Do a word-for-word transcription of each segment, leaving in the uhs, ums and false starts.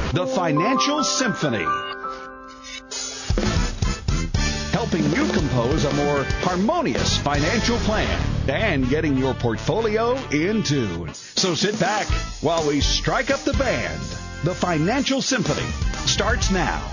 The Financial Symphony. Helping you compose a more harmonious financial plan and getting your portfolio in tune. So sit back while we strike up the band. The Financial Symphony starts now.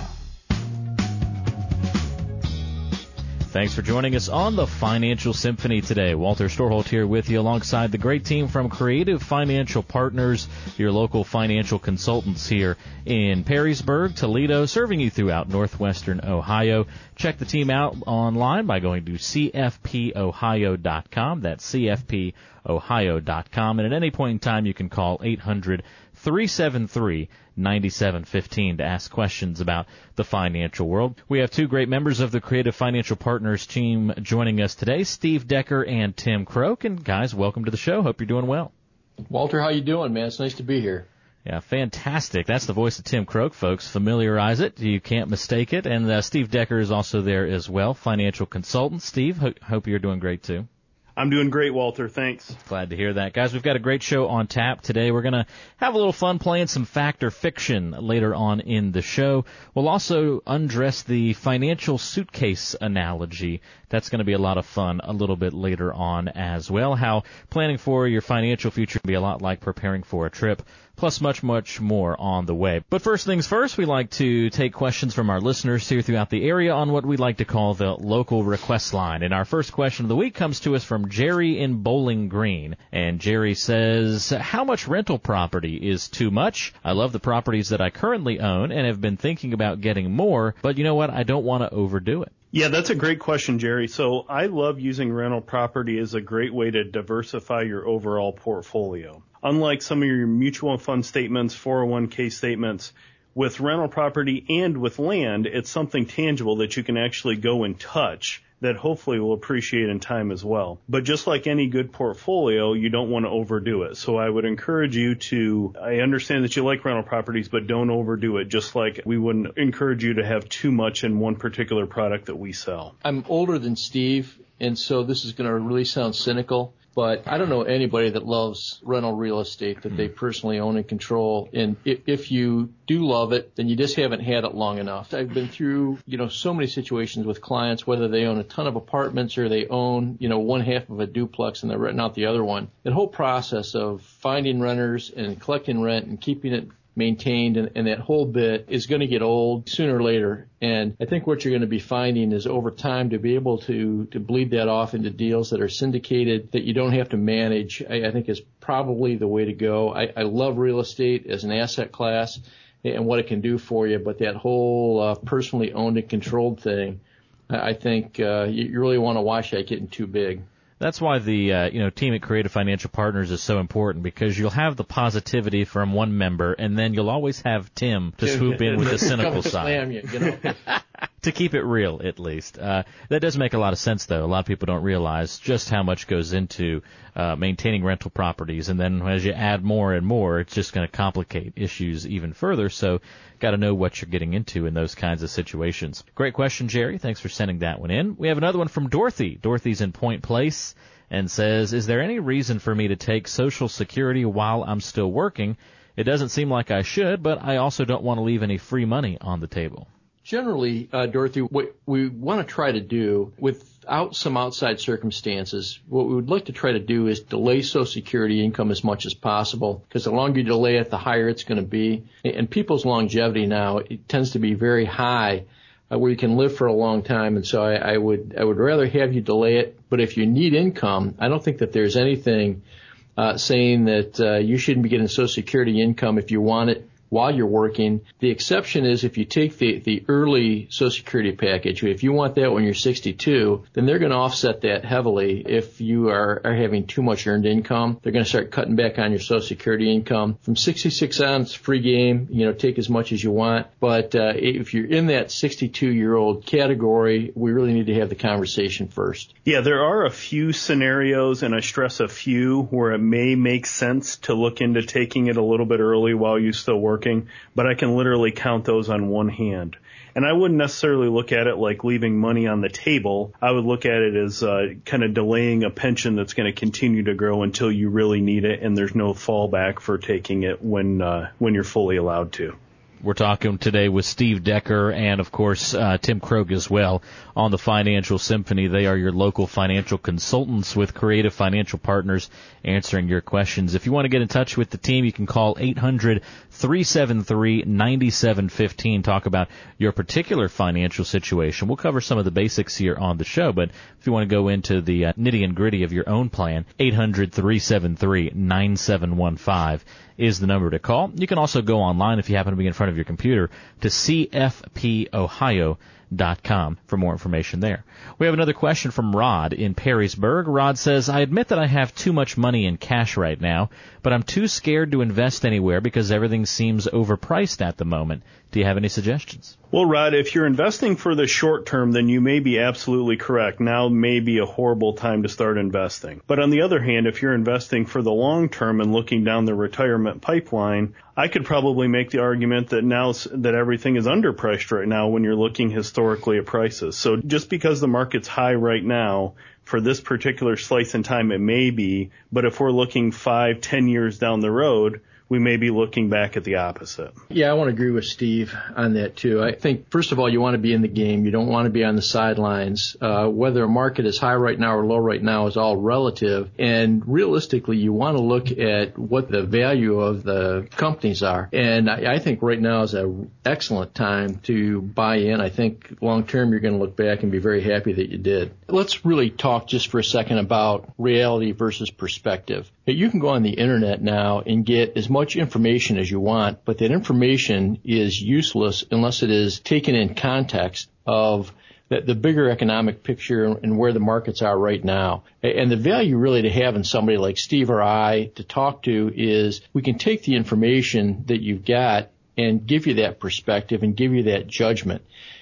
Thanks for joining us on the Financial Symphony today. Walter Storholt here with you alongside the great team from Creative Financial Partners, your local financial consultants here in Perrysburg, Toledo, serving you throughout northwestern Ohio. Check the team out online by going to c f p ohio dot com. That's c f p ohio dot com. And at any point in time, you can call eight hundred, three seven three, nine seven one five to ask questions about the financial world. We have two great members of the Creative Financial Partners team joining us today, Steve Decker and Tim Croak. And guys, welcome to the show. Hope you're doing well. Walter, how you doing, man? It's nice to be here. Yeah, fantastic. That's the voice of Tim Croak, folks. Familiarize it. You can't mistake it. And uh, Steve Decker is also there as well, financial consultant. Steve, ho- hope you're doing great too. I'm doing great, Walter. Thanks. Glad to hear that. Guys, we've got a great show on tap today. We're going to have a little fun playing some fact or fiction later on in the show. We'll also undress the financial suitcase analogy. That's going to be a lot of fun a little bit later on as well. How planning for your financial future can be a lot like preparing for a trip, plus much, much more on the way. But first things first, we like to take questions from our listeners here throughout the area on what we like to call the local request line. And our first question of the week comes to us from Jerry in Bowling Green. And Jerry says, how much rental property is too much? I love the properties that I currently own and have been thinking about getting more, but you know what? I don't want to overdo it. Yeah, that's a great question, Jerry. So I love using rental property as a great way to diversify your overall portfolio. Unlike some of your mutual fund statements, four oh one k statements, with rental property and with land, it's something tangible that you can actually go and touch that hopefully will appreciate in time as well. But just like any good portfolio, you don't want to overdo it. So I would encourage you to, I understand that you like rental properties, but don't overdo it, just like we wouldn't encourage you to have too much in one particular product that we sell. I'm older than Steve, and so this is going to really sound cynical, but I don't know anybody that loves rental real estate that they personally own and control. And if, if you do love it, then you just haven't had it long enough. I've been through, you know, so many situations with clients, whether they own a ton of apartments or they own, you know, one half of a duplex and they're renting out the other one. That whole process of finding renters and collecting rent and keeping it maintained and, and that whole bit is going to get old sooner or later. And I think what you're going to be finding is over time to be able to, to bleed that off into deals that are syndicated that you don't have to manage, I, I think is probably the way to go. I, I love real estate as an asset class and what it can do for you, but that whole uh, personally owned and controlled thing, I, I think uh, you, you really want to watch that getting too big. That's why the uh, you know team at Creative Financial Partners is so important, because you'll have the positivity from one member, and then you'll always have Tim to swoop in with the cynical side. Slam you, you know? To keep it real, at least. Uh, that does make a lot of sense, though. A lot of people don't realize just how much goes into uh, maintaining rental properties, and then as you add more and more, it's just going to complicate issues even further. So, got to know what you're getting into in those kinds of situations. Great question, Jerry. Thanks for sending that one in. We have another one from Dorothy. Dorothy's in Point Place and says, is there any reason for me to take Social Security while I'm still working? It doesn't seem like I should, but I also don't want to leave any free money on the table. Generally, uh, Dorothy, what we want to try to do without some outside circumstances, what we would like to try to do is delay Social Security income as much as possible, because the longer you delay it, the higher it's going to be. And people's longevity now, it tends to be very high, uh, where you can live for a long time. And so I, I would I would rather have you delay it. But if you need income, I don't think that there's anything uh, saying that uh, you shouldn't be getting Social Security income if you want it while you're working. The exception is if you take the, the early Social Security package. If you want that when you're sixty-two, then they're going to offset that heavily. If you are, are having too much earned income, they're going to start cutting back on your Social Security income. From sixty-six on, it's free game. You know, take as much as you want. But uh, if you're in that sixty-two-year-old category, we really need to have the conversation first. Yeah, there are a few scenarios, and I stress a few, where it may make sense to look into taking it a little bit early while you're still working. But I can literally count those on one hand. And I wouldn't necessarily look at it like leaving money on the table. I would look at it as uh, kind of delaying a pension that's going to continue to grow until you really need it, and there's no fallback for taking it when uh, when you're fully allowed to. We're talking today with Steve Decker and, of course, uh, Tim Krogh as well on the Financial Symphony. They are your local financial consultants with Creative Financial Partners answering your questions. If you want to get in touch with the team, you can call eight hundred, three seven three, nine seven one five. Talk about your particular financial situation. We'll cover some of the basics here on the show, but if you want to go into the uh, nitty and gritty of your own plan, eight hundred, three seven three, nine seven one five is the number to call. You can also go online if you happen to be in front of your computer to c f p ohio dot com for more information there. We have another question from Rod in Perrysburg. Rod says, I admit that I have too much money in cash right now, but I'm too scared to invest anywhere because everything seems overpriced at the moment. Do you have any suggestions? Well, Rod, if you're investing for the short term, then you may be absolutely correct. Now may be a horrible time to start investing. But on the other hand, if you're investing for the long term and looking down the retirement pipeline, I could probably make the argument that now that everything is underpriced right now when you're looking historically at prices. So just because the market's high right now, for this particular slice in time, it may be, but if we're looking five, ten years down the road, we may be looking back at the opposite. Yeah, I want to agree with Steve on that, too. I think, first of all, you want to be in the game. You don't want to be on the sidelines. Uh, whether a market is high right now or low right now is all relative. And realistically, you want to look at what the value of the companies are. And I, I think right now is an excellent time to buy in. I think long term, you're going to look back and be very happy that you did. Let's really talk just for a second about reality versus perspective. You can go on the internet now and get as much information as you want, but that information is useless unless it is taken in context of the, the bigger economic picture and where the markets are right now. And the value really to having somebody like Steve or I to talk to is we can take the information that you've got and give you that perspective and give you that judgment.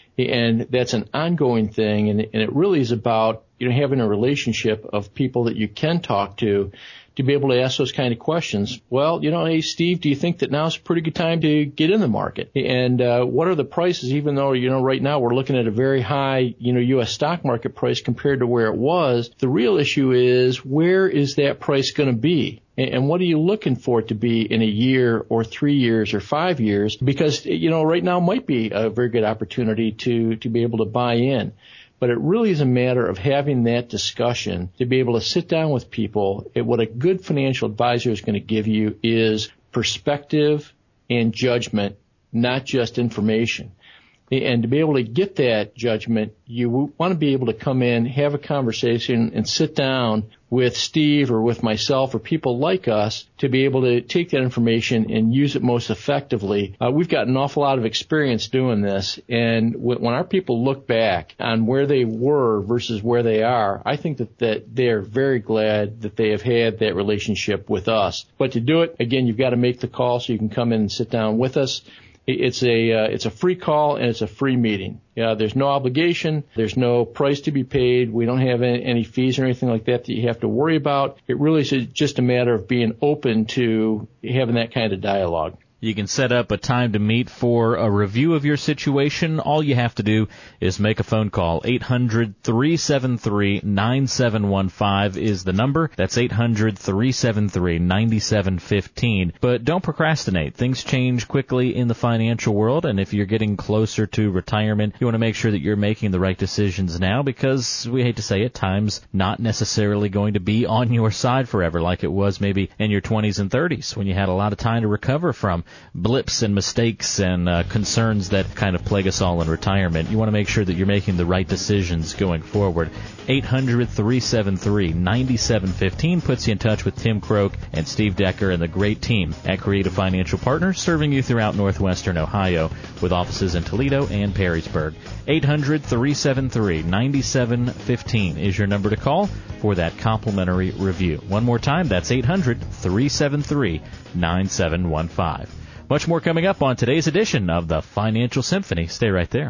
And that's an ongoing thing, and, and it really is about, you know, having a relationship of people that you can talk to to be able to ask those kind of questions. Well, you know, hey, Steve, do you think that now's a pretty good time to get in the market? And uh, what are the prices, even though, you know, right now we're looking at a very high, you know, U S stock market price compared to where it was. The real issue is, where is that price going to be? And what are you looking for it to be in a year or three years or five years? Because, you know, right now might be a very good opportunity to, to be able to buy in. But it really is a matter of having that discussion to be able to sit down with people. It, what a good financial advisor is going to give you is perspective and judgment, not just information. And to be able to get that judgment, you want to be able to come in, have a conversation, and sit down with Steve or with myself or people like us to be able to take that information and use it most effectively. Uh, we've got an awful lot of experience doing this, and w- when our people look back on where they were versus where they are, I think that, that they're very glad that they have had that relationship with us. But to do it, again, you've got to make the call so you can come in and sit down with us. It's a uh, it's a free call and it's a free meeting. Yeah, there's no obligation. There's no price to be paid. We don't have any, any fees or anything like that that you have to worry about. It really is just a matter of being open to having that kind of dialogue. You can set up a time to meet for a review of your situation. All you have to do is make a phone call. eight hundred, three seven three, nine seven one five is the number. That's eight hundred, three seven three, nine seven one five. But don't procrastinate. Things change quickly in the financial world, and if you're getting closer to retirement, you want to make sure that you're making the right decisions now, because we hate to say it, time's not necessarily going to be on your side forever like it was maybe in your twenties and thirties when you had a lot of time to recover from blips and mistakes and uh, concerns that kind of plague us all in retirement. You want to make sure that you're making the right decisions going forward. eight hundred, three seven three, nine seven one five puts you in touch with Tim Krogh and Steve Decker and the great team at Creative Financial Partners, serving you throughout northwestern Ohio with offices in Toledo and Perrysburg. eight hundred, three seven three, nine seven one five is your number to call for that complimentary review. One more time, that's eight hundred, three seven three, nine seven one five. Much more coming up on today's edition of the Financial Symphony. Stay right there.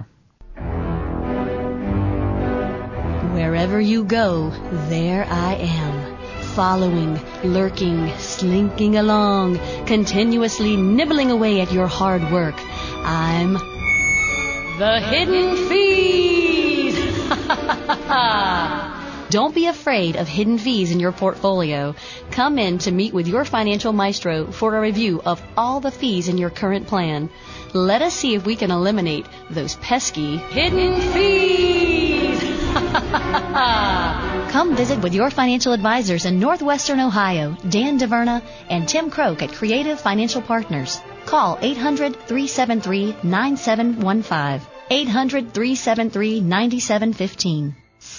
Wherever you go, there I am. Following, lurking, slinking along, continuously nibbling away at your hard work. I'm the Hidden Feed. Don't be afraid of hidden fees in your portfolio. Come in to meet with your financial maestro for a review of all the fees in your current plan. Let us see if we can eliminate those pesky hidden fees. Come visit with your financial advisors in Northwestern Ohio, Dan DeVerna and Tim Croak at Creative Financial Partners. Call eight hundred, three seven three, nine seven one five. eight hundred, three seven three, nine seven one five.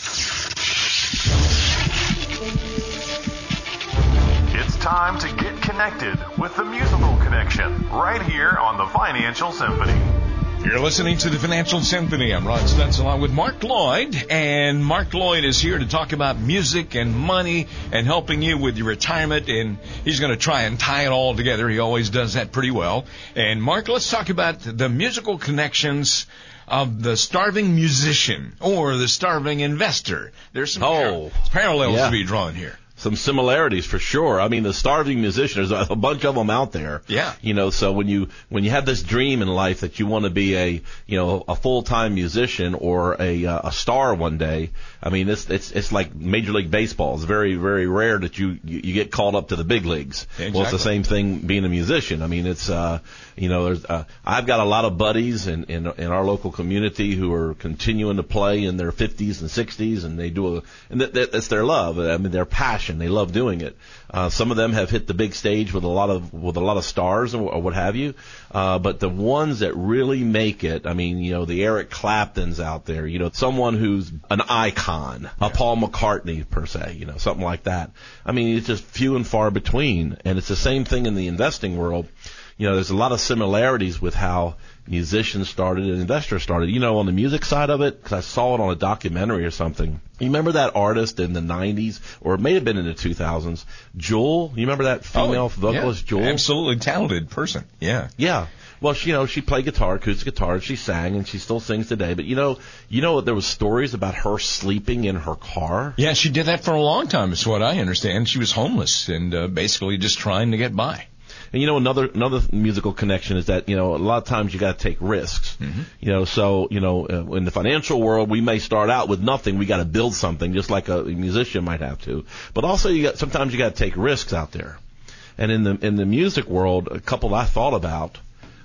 It's time to get connected with the Musical Connection right here on the Financial Symphony. You're listening to the Financial Symphony. I'm Ron Stutz along with Mark Lloyd, and Mark Lloyd is here to talk about music and money and helping you with your retirement, and he's going to try and tie it all together. He always does that pretty well. And Mark, let's talk about the musical connections of the starving musician or the starving investor. There's some oh, par- parallels yeah. to be drawn here. Some similarities for sure. I mean, the starving musician, there's a bunch of them out there. Yeah. You know, so when you when you have this dream in life that you want to be a you know a full time musician or a uh, a star one day, I mean, it's it's it's like Major League Baseball. It's very very rare that you you, you get called up to the big leagues. Exactly. Well, it's the same thing being a musician. I mean, it's uh you know there's uh, I've got a lot of buddies in, in in our local community who are continuing to play in their fifties and sixties, and they do a and that, that, that's their love. I mean, their passion. They love doing it. Uh, some of them have hit the big stage with a lot of with a lot of stars or, or what have you. Uh, but the ones that really make it, I mean, you know, the Eric Claptons out there, you know, someone who's an icon, yeah. a Paul McCartney per se, you know, something like that. I mean, it's just few and far between. And it's the same thing in the investing world. You know, there's a lot of similarities with how musicians started and investors started. You know, on the music side of it, because I saw it on a documentary or something. You remember that artist in the nineties, or it may have been in the two thousands, Jewel? You remember that female oh, vocalist, yeah. Jewel? Absolutely talented person, yeah. Yeah. Well, she, you know, she played guitar, acoustic guitar, and she sang, and she still sings today. But, you know, you know, there was stories about her sleeping in her car. Yeah, she did that for a long time, is what I understand. She was homeless and uh, basically just trying to get by. And, you know, another another musical connection is that, you know, a lot of times you got to take risks. Mm-hmm. You know, so, you know, uh, in the financial world, we may start out with nothing. We got to build something, just like a musician might have to. But also, you got sometimes you got to take risks out there. And in the in the music world, a couple I thought about.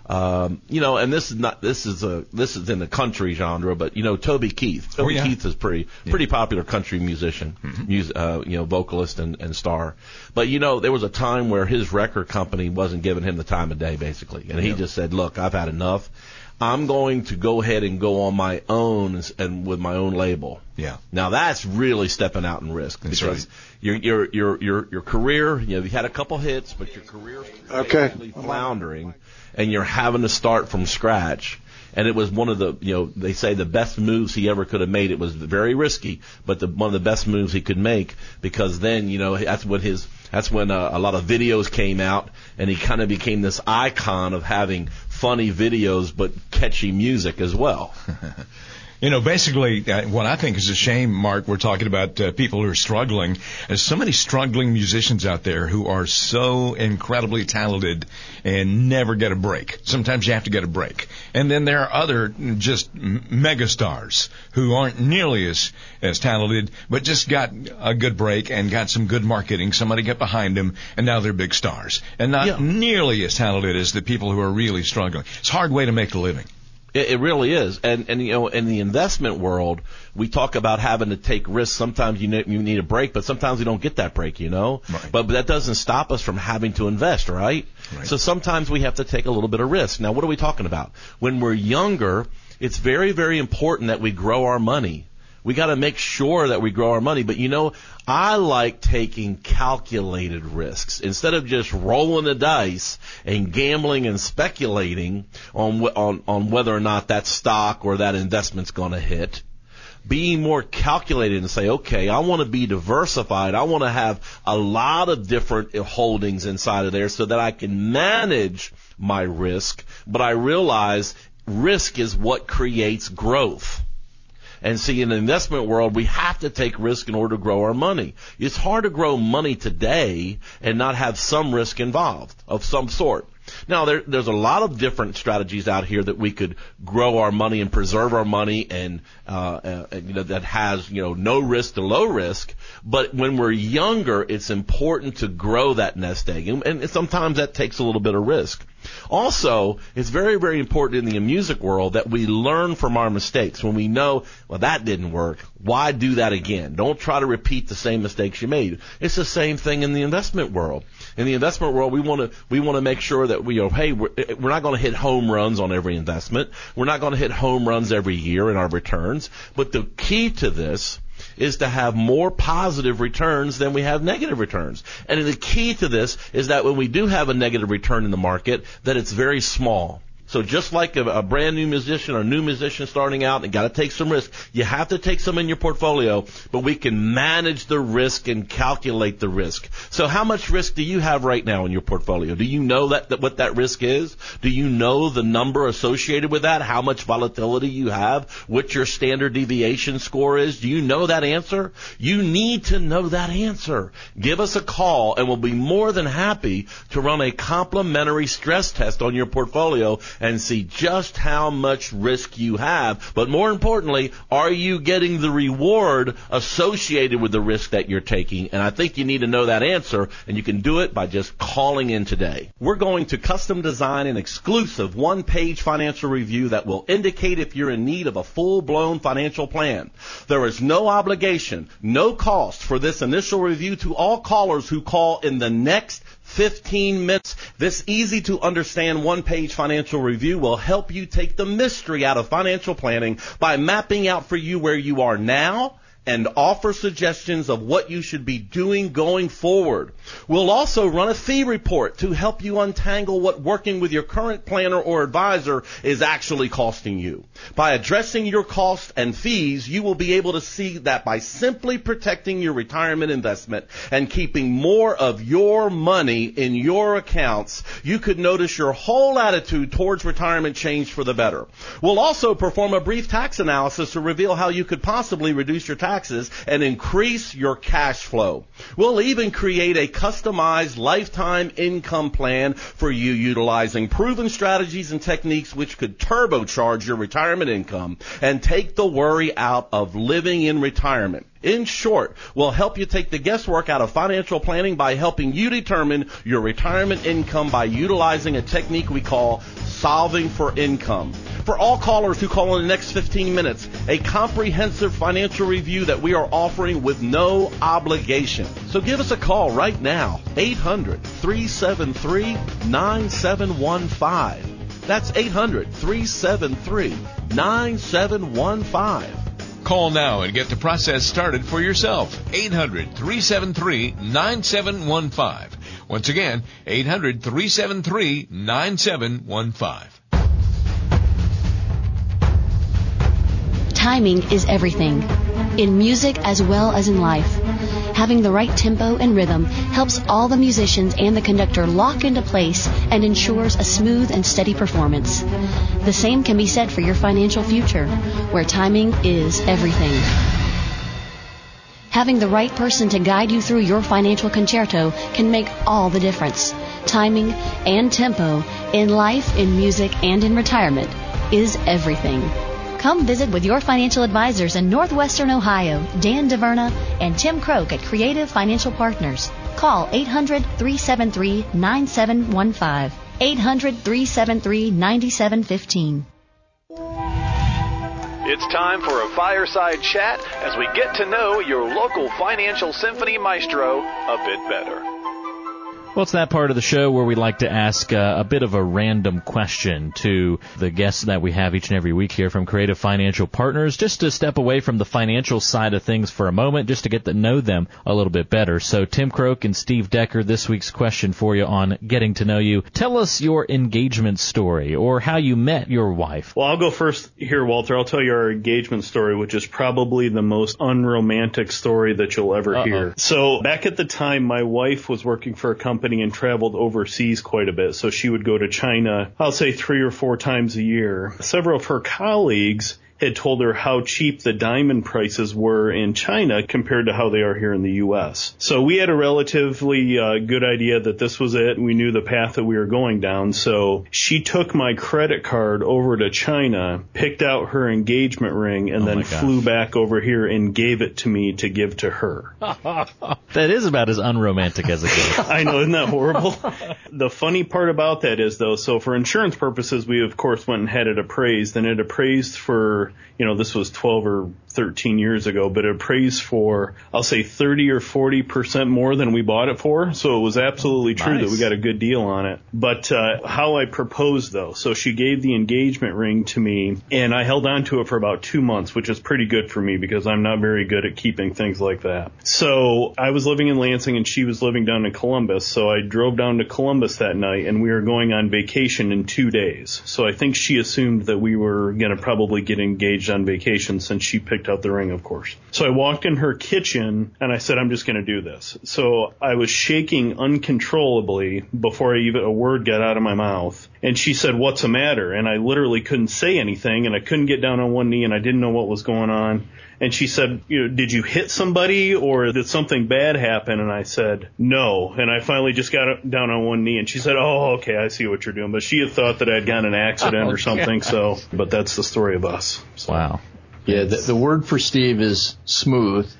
Um, you know, and this is not this is a this is in the country genre, but you know, Toby Keith. Toby oh, yeah. Keith is pretty yeah. pretty popular country musician, mm-hmm. mus- uh, you know, vocalist and, and star. But you know, there was a time where his record company wasn't giving him the time of day, basically, and he yeah. just said, "Look, I've had enough. I'm going to go ahead and go on my own and, and with my own label." Yeah. Now that's really stepping out in risk that's because right. your your your your your career, you know, you had a couple hits, but your career's okay. basically floundering. And you're having to start from scratch. And it was one of the, you know, they say the best moves he ever could have made. It was very risky, but the, one of the best moves he could make because then, you know, that's what his, that's when uh, a lot of videos came out and he kind of became this icon of having funny videos but catchy music as well. You know, basically, uh, what I think is a shame, Mark, we're talking about uh, people who are struggling. There's so many struggling musicians out there who are so incredibly talented and never get a break. Sometimes you have to get a break. And then there are other just megastars who aren't nearly as, as talented, but just got a good break and got some good marketing. Somebody got behind them, and now they're big stars. And not yeah. nearly as talented as the people who are really struggling. It's a hard way to make a living. It, it really is, and and you know, in the investment world, we talk about having to take risks. Sometimes you need, you need a break, but sometimes you don't get that break, you know. Right. But, but that doesn't stop us from having to invest, right? right? So sometimes we have to take a little bit of risk. Now, what are we talking about? When we're younger, it's very, very important that we grow our money. We got to make sure that we grow our money. But, you know, I like taking calculated risks. Instead of just rolling the dice and gambling and speculating on on, on whether or not that stock or that investment's going to hit, being more calculated and say, okay, I want to be diversified. I want to have a lot of different holdings inside of there so that I can manage my risk. But I realize risk is what creates growth. And see, in the investment world, we have to take risk in order to grow our money. It's hard to grow money today and not have some risk involved of some sort. Now, there, there's a lot of different strategies out here that we could grow our money and preserve our money, and uh, uh, you know, that has, you know, no risk to low risk. But when we're younger, it's important to grow that nest egg, and, and sometimes that takes a little bit of risk. Also, it's very, very important in the music world that we learn from our mistakes. When we know, well, that didn't work, why do that again? Don't try to repeat the same mistakes you made. It's the same thing in the investment world. In the investment world, we want to we want to make sure that we, you know, hey, we're, we're not going to hit home runs on every investment. We're not going to hit home runs every year in our returns. But the key to this is to have more positive returns than we have negative returns. And the key to this is that when we do have a negative return in the market, that it's very small. So just like a, a brand new musician or new musician starting out and got to take some risk, you have to take some in your portfolio, but we can manage the risk and calculate the risk. So how much risk do you have right now in your portfolio? Do you know that, that what that risk is? Do you know the number associated with that? How much volatility you have? What your standard deviation score is? Do you know that answer? You need to know that answer. Give us a call and we'll be more than happy to run a complimentary stress test on your portfolio and see just how much risk you have. But more importantly, are you getting the reward associated with the risk that you're taking? And I think you need to know that answer, and you can do it by just calling in today. We're going to custom design an exclusive one-page financial review that will indicate if you're in need of a full-blown financial plan. There is no obligation, no cost for this initial review to all callers who call in the next fifteen minutes. This easy-to-understand one-page financial review will help you take the mystery out of financial planning by mapping out for you where you are now and offer suggestions of what you should be doing going forward. We'll also run a fee report to help you untangle what working with your current planner or advisor is actually costing you. By addressing your costs and fees, you will be able to see that by simply protecting your retirement investment and keeping more of your money in your accounts, you could notice your whole attitude towards retirement change for the better. We'll also perform a brief tax analysis to reveal how you could possibly reduce your taxes and increase your cash flow. We'll even create a customized lifetime income plan for you utilizing proven strategies and techniques which could turbocharge your retirement income and take the worry out of living in retirement. In short, we'll help you take the guesswork out of financial planning by helping you determine your retirement income by utilizing a technique we call solving for income. For all callers who call in the next fifteen minutes, a comprehensive financial review that we are offering with no obligation. So give us a call right now, eight hundred, three seven three, nine seven one five. That's eight hundred, three seven three, nine seven one five. Call now and get the process started for yourself. eight hundred, three seven three, nine seven one five. Once again, eight hundred, three seven three, nine seven one five. Timing is everything, in music as well as in life. Having the right tempo and rhythm helps all the musicians and the conductor lock into place and ensures a smooth and steady performance. The same can be said for your financial future, where timing is everything. Having the right person to guide you through your financial concerto can make all the difference. Timing and tempo in life, in music, and in retirement is everything. Come visit with your financial advisors in Northwestern Ohio, Dan DeVerna and Tim Croak at Creative Financial Partners. Call eight hundred, three seven three, nine seven one five. eight hundred, three seven three, nine seven one five. It's time for a fireside chat as we get to know your local financial symphony maestro a bit better. Well, it's that part of the show where we like to ask uh, a bit of a random question to the guests that we have each and every week here from Creative Financial Partners, just to step away from the financial side of things for a moment, just to get to know them a little bit better. So Tim Croak and Steve Decker, this week's question for you on Getting to Know You. Tell us your engagement story or how you met your wife. Well, I'll go first here, Walter. I'll tell you our engagement story, which is probably the most unromantic story that you'll ever Uh-oh. hear. So back at the time, my wife was working for a company and traveled overseas quite a bit. So she would go to China, I'll say three or four times a year. Several of her colleagues had told her how cheap the diamond prices were in China compared to how they are here in the U S. So we had a relatively uh, good idea that this was it. We knew the path that we were going down. So she took my credit card over to China, picked out her engagement ring, and oh then flew back over here and gave it to me to give to her. That is about as unromantic as it gets. I know, isn't that horrible? The funny part about that is, though, so for insurance purposes, we, of course, went and had it appraised, and it appraised for, you know, this was twelve or thirteen years ago, but it appraised for, I'll say, thirty or forty percent more than we bought it for. So it was absolutely true nice. that we got a good deal on it. But uh, how I proposed, though, so she gave the engagement ring to me, and I held on to it for about two months, which is pretty good for me because I'm not very good at keeping things like that. So I was living in Lansing, and she was living down in Columbus. So I drove down to Columbus that night, and we were going on vacation in two days. So I think she assumed that we were going to probably get engaged on vacation since she picked out the ring, of course. So I walked in her kitchen, and I said, I'm just going to do this. So I was shaking uncontrollably before I even a word got out of my mouth. And she said, what's the matter? And I literally couldn't say anything, and I couldn't get down on one knee, and I didn't know what was going on. And she said, you know, did you hit somebody or did something bad happen? And I said, no. And I finally just got down on one knee, and she said, oh, okay, I see what you're doing. But she had thought that I'd gotten an accident oh, or something. God. So, but that's the story of us. So. Wow. Yeah, the, the word for Steve is smooth.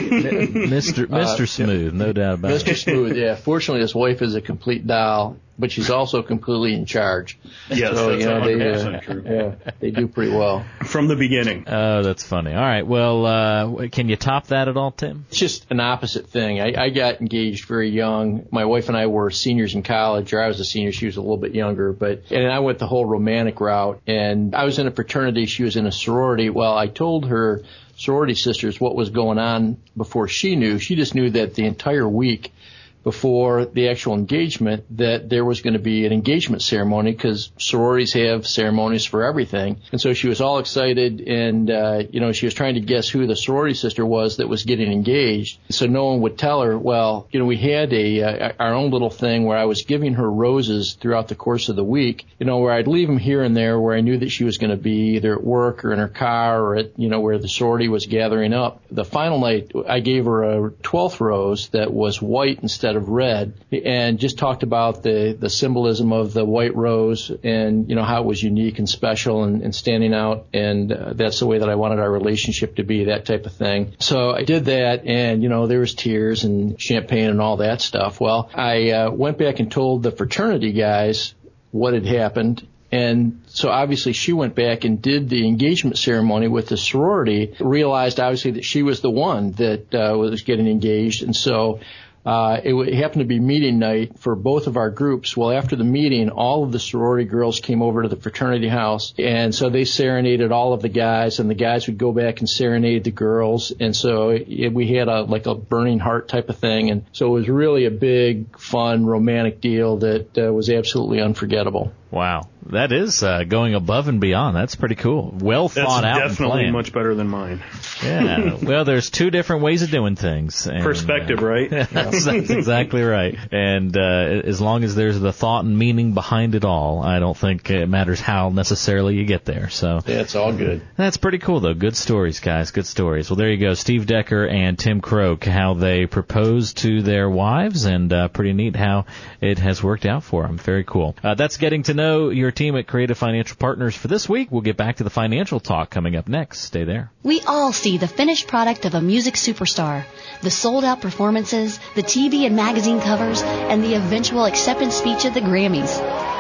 Mister Mister Uh, Smooth, no doubt about Mister it. Mister Smooth, yeah. Fortunately, his wife is a complete doll, but she's also completely in charge. Yes, so, that's you know, one hundred they, percent uh, true. Yeah, they do pretty well. From the beginning. Oh, that's funny. All right, well, uh, can you top that at all, Tim? It's just an opposite thing. I, I got engaged very young. My wife and I were seniors in college, or I was a senior. She was a little bit younger, but and I went the whole romantic route. And I was in a fraternity. She was in a sorority. Well, I told her sorority sisters what was going on before she knew. She just knew that the entire week before the actual engagement that there was going to be an engagement ceremony because sororities have ceremonies for everything. And so she was all excited and, uh, you know, she was trying to guess who the sorority sister was that was getting engaged. So no one would tell her, well, you know, we had a, uh, our own little thing where I was giving her roses throughout the course of the week, you know, where I'd leave them here and there where I knew that she was going to be either at work or in her car or at, you know, where the sorority was gathering up. The final night, I gave her a twelfth rose that was white instead of red, and just talked about the the symbolism of the white rose and you know how it was unique and special and, and standing out, and uh, that's the way that I wanted our relationship to be, that type of thing. So I did that, and you know there was tears and champagne and all that stuff. Well, I uh, went back and told the fraternity guys what had happened. And so obviously she went back and did the engagement ceremony with the sorority, realized obviously that she was the one that uh, was getting engaged. And so uh, it, it happened to be meeting night for both of our groups. Well, after the meeting, all of the sorority girls came over to the fraternity house. And so they serenaded all of the guys, and the guys would go back and serenade the girls. And so it, we had a like a burning heart type of thing. And so it was really a big, fun, romantic deal that uh, was absolutely unforgettable. Wow. That is uh, going above and beyond. That's pretty cool. Well thought That's out. That's definitely and much better than mine. Yeah. Well, there's two different ways of doing things. And, Perspective, uh, right? that's, that's exactly right. And uh, as long as there's the thought and meaning behind it all, I don't think it matters how necessarily you get there. So yeah, it's all good. That's pretty cool, though. Good stories, guys. Good stories. Well, there you go. Steve Decker and Tim Croak, how they proposed to their wives, and uh, pretty neat how it has worked out for them. Very cool. Uh, that's getting to know your team at Creative Financial Partners for this week. We'll get back to the financial talk coming up next. Stay there. We all see the finished product of a music superstar, the sold-out performances, the T V and magazine covers, and the eventual acceptance speech at the Grammys.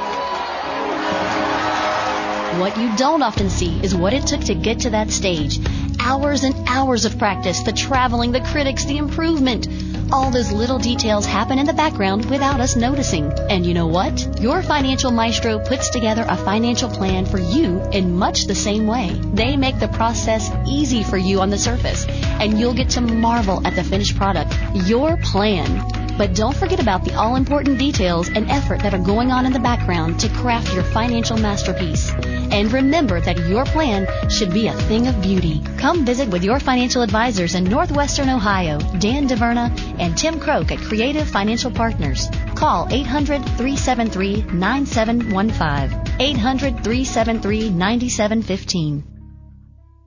What you don't often see is what it took to get to that stage. Hours and hours of practice, the traveling, the critics, the improvement. All those little details happen in the background without us noticing. And you know what? Your financial maestro puts together a financial plan for you in much the same way. They make the process easy for you on the surface, and you'll get to marvel at the finished product. Your plan. But don't forget about the all-important details and effort that are going on in the background to craft your financial masterpiece. And remember that your plan should be a thing of beauty. Come visit with your financial advisors in Northwestern Ohio, Dan DeVerna and Tim Croak at Creative Financial Partners. Call eight hundred, three seven three, nine seven one five, eight hundred, three seven three, nine seven one five.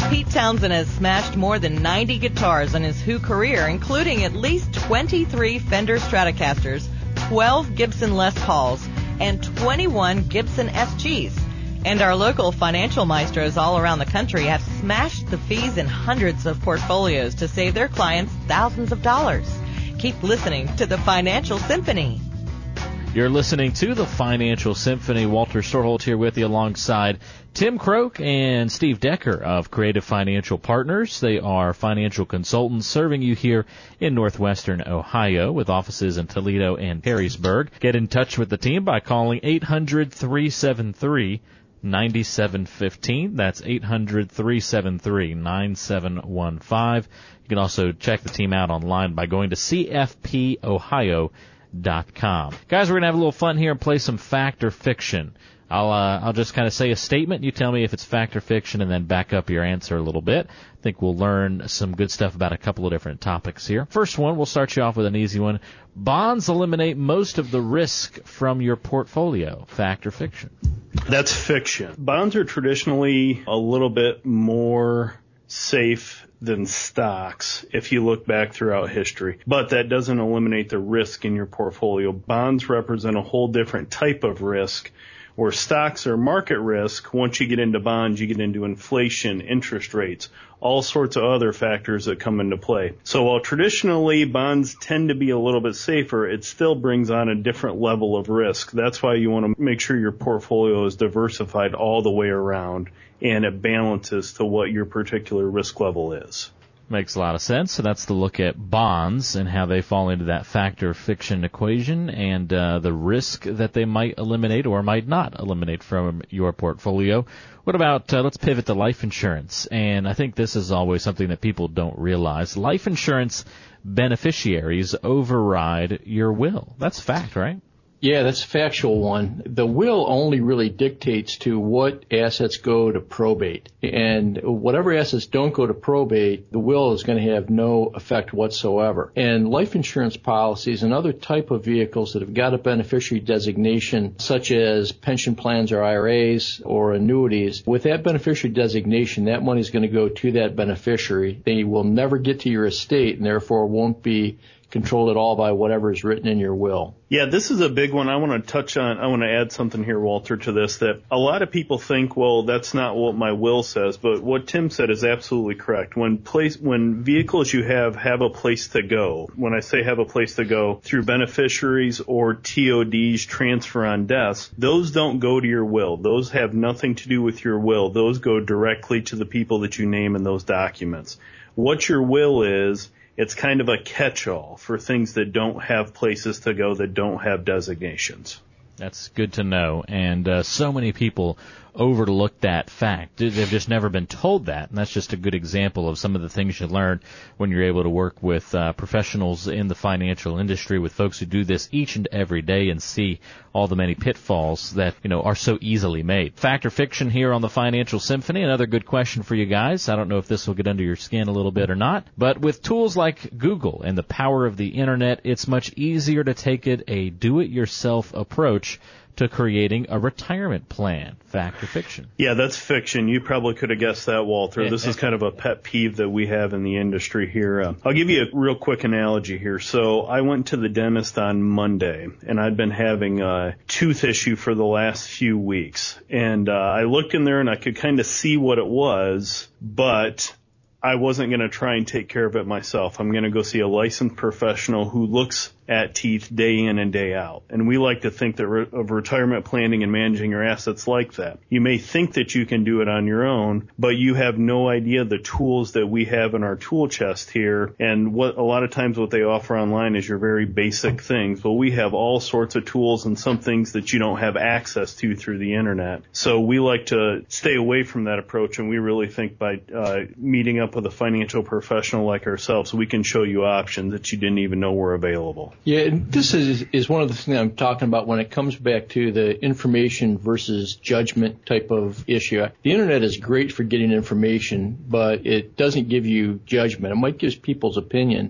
Pete Townsend has smashed more than ninety guitars in his Who career, including at least twenty-three Fender Stratocasters, twelve Gibson Les Pauls, and twenty-one Gibson S Gs. And our local financial maestros all around the country have smashed the fees in hundreds of portfolios to save their clients thousands of dollars. Keep listening to the Financial Symphony. You're listening to the Financial Symphony. Walter Storholt here with you alongside Tim Croak and Steve Decker of Creative Financial Partners. They are financial consultants serving you here in northwestern Ohio with offices in Toledo and Harrisburg. Get in touch with the team by calling eight hundred, three seven three, nine seven one five. That's eight hundred, three seven three, nine seven one five. You can also check the team out online by going to c f p ohio dot com. Guys, we're going to have a little fun here and play some fact or fiction. I'll uh, I'll just kind of say a statement. You tell me if it's fact or fiction, and then back up your answer a little bit. I think we'll learn some good stuff about a couple of different topics here. First one, we'll start you off with an easy one. Bonds eliminate most of the risk from your portfolio. Fact or fiction? That's fiction. Bonds are traditionally a little bit more safe than stocks if you look back throughout history. But that doesn't eliminate the risk in your portfolio. Bonds represent a whole different type of risk, where stocks are market risk. Once you get into bonds, you get into inflation, interest rates, all sorts of other factors that come into play. So while traditionally bonds tend to be a little bit safer, it still brings on a different level of risk. That's why you want to make sure your portfolio is diversified all the way around and it balances to what your particular risk level is. Makes a lot of sense. So that's the look at bonds and how they fall into that factor fiction equation and uh, the risk that they might eliminate or might not eliminate from your portfolio. What about, uh, let's pivot to life insurance. And I think this is always something that people don't realize. Life insurance beneficiaries override your will. That's fact, right? Yeah, that's a factual one. The will only really dictates to what assets go to probate. And whatever assets don't go to probate, the will is going to have no effect whatsoever. And life insurance policies and other type of vehicles that have got a beneficiary designation, such as pension plans or I R As or annuities, with that beneficiary designation, that money is going to go to that beneficiary. They will never get to your estate and therefore won't be controlled at all by whatever is written in your will. Yeah, this is a big one. I want to touch on, I want to add something here, Walter, to this, that a lot of people think, well, that's not what my will says, but what Tim said is absolutely correct. When place, when vehicles you have have a place to go, when I say have a place to go, through beneficiaries or T O Ds, transfer on deaths, those don't go to your will. Those have nothing to do with your will. Those go directly to the people that you name in those documents. What your will is, it's kind of a catch-all for things that don't have places to go, that don't have designations. That's good to know. And uh, so many people overlook that fact. They've just never been told that. And that's just a good example of some of the things you learn when you're able to work with uh, professionals in the financial industry, with folks who do this each and every day and see all the many pitfalls that, you know, are so easily made. Fact or fiction here on the Financial Symphony. Another good question for you guys. I don't know if this will get under your skin a little bit or not, but with tools like Google and the power of the Internet, it's much easier to take it a do-it-yourself approach to creating a retirement plan. Fact or fiction? Yeah, that's fiction. You probably could have guessed that, Walter. This is kind of a pet peeve that we have in the industry here. Uh, I'll give you a real quick analogy here. So I went to the dentist on Monday, and I'd been having a tooth issue for the last few weeks. And uh, I looked in there, and I could kind of see what it was, but I wasn't going to try and take care of it myself. I'm going to go see a licensed professional who looks at teeth day in and day out. And we like to think that re- of retirement planning and managing your assets like that. You may think that you can do it on your own, but you have no idea the tools that we have in our tool chest here. And what a lot of times what they offer online is your very basic things. Well, we have all sorts of tools and some things that you don't have access to through the internet. So we like to stay away from that approach, and we really think by uh, meeting up with a financial professional like ourselves, we can show you options that you didn't even know were available. Yeah, and this is is one of the things I'm talking about when it comes back to the information versus judgment type of issue. The internet is great for getting information, but it doesn't give you judgment. It might give people's opinion.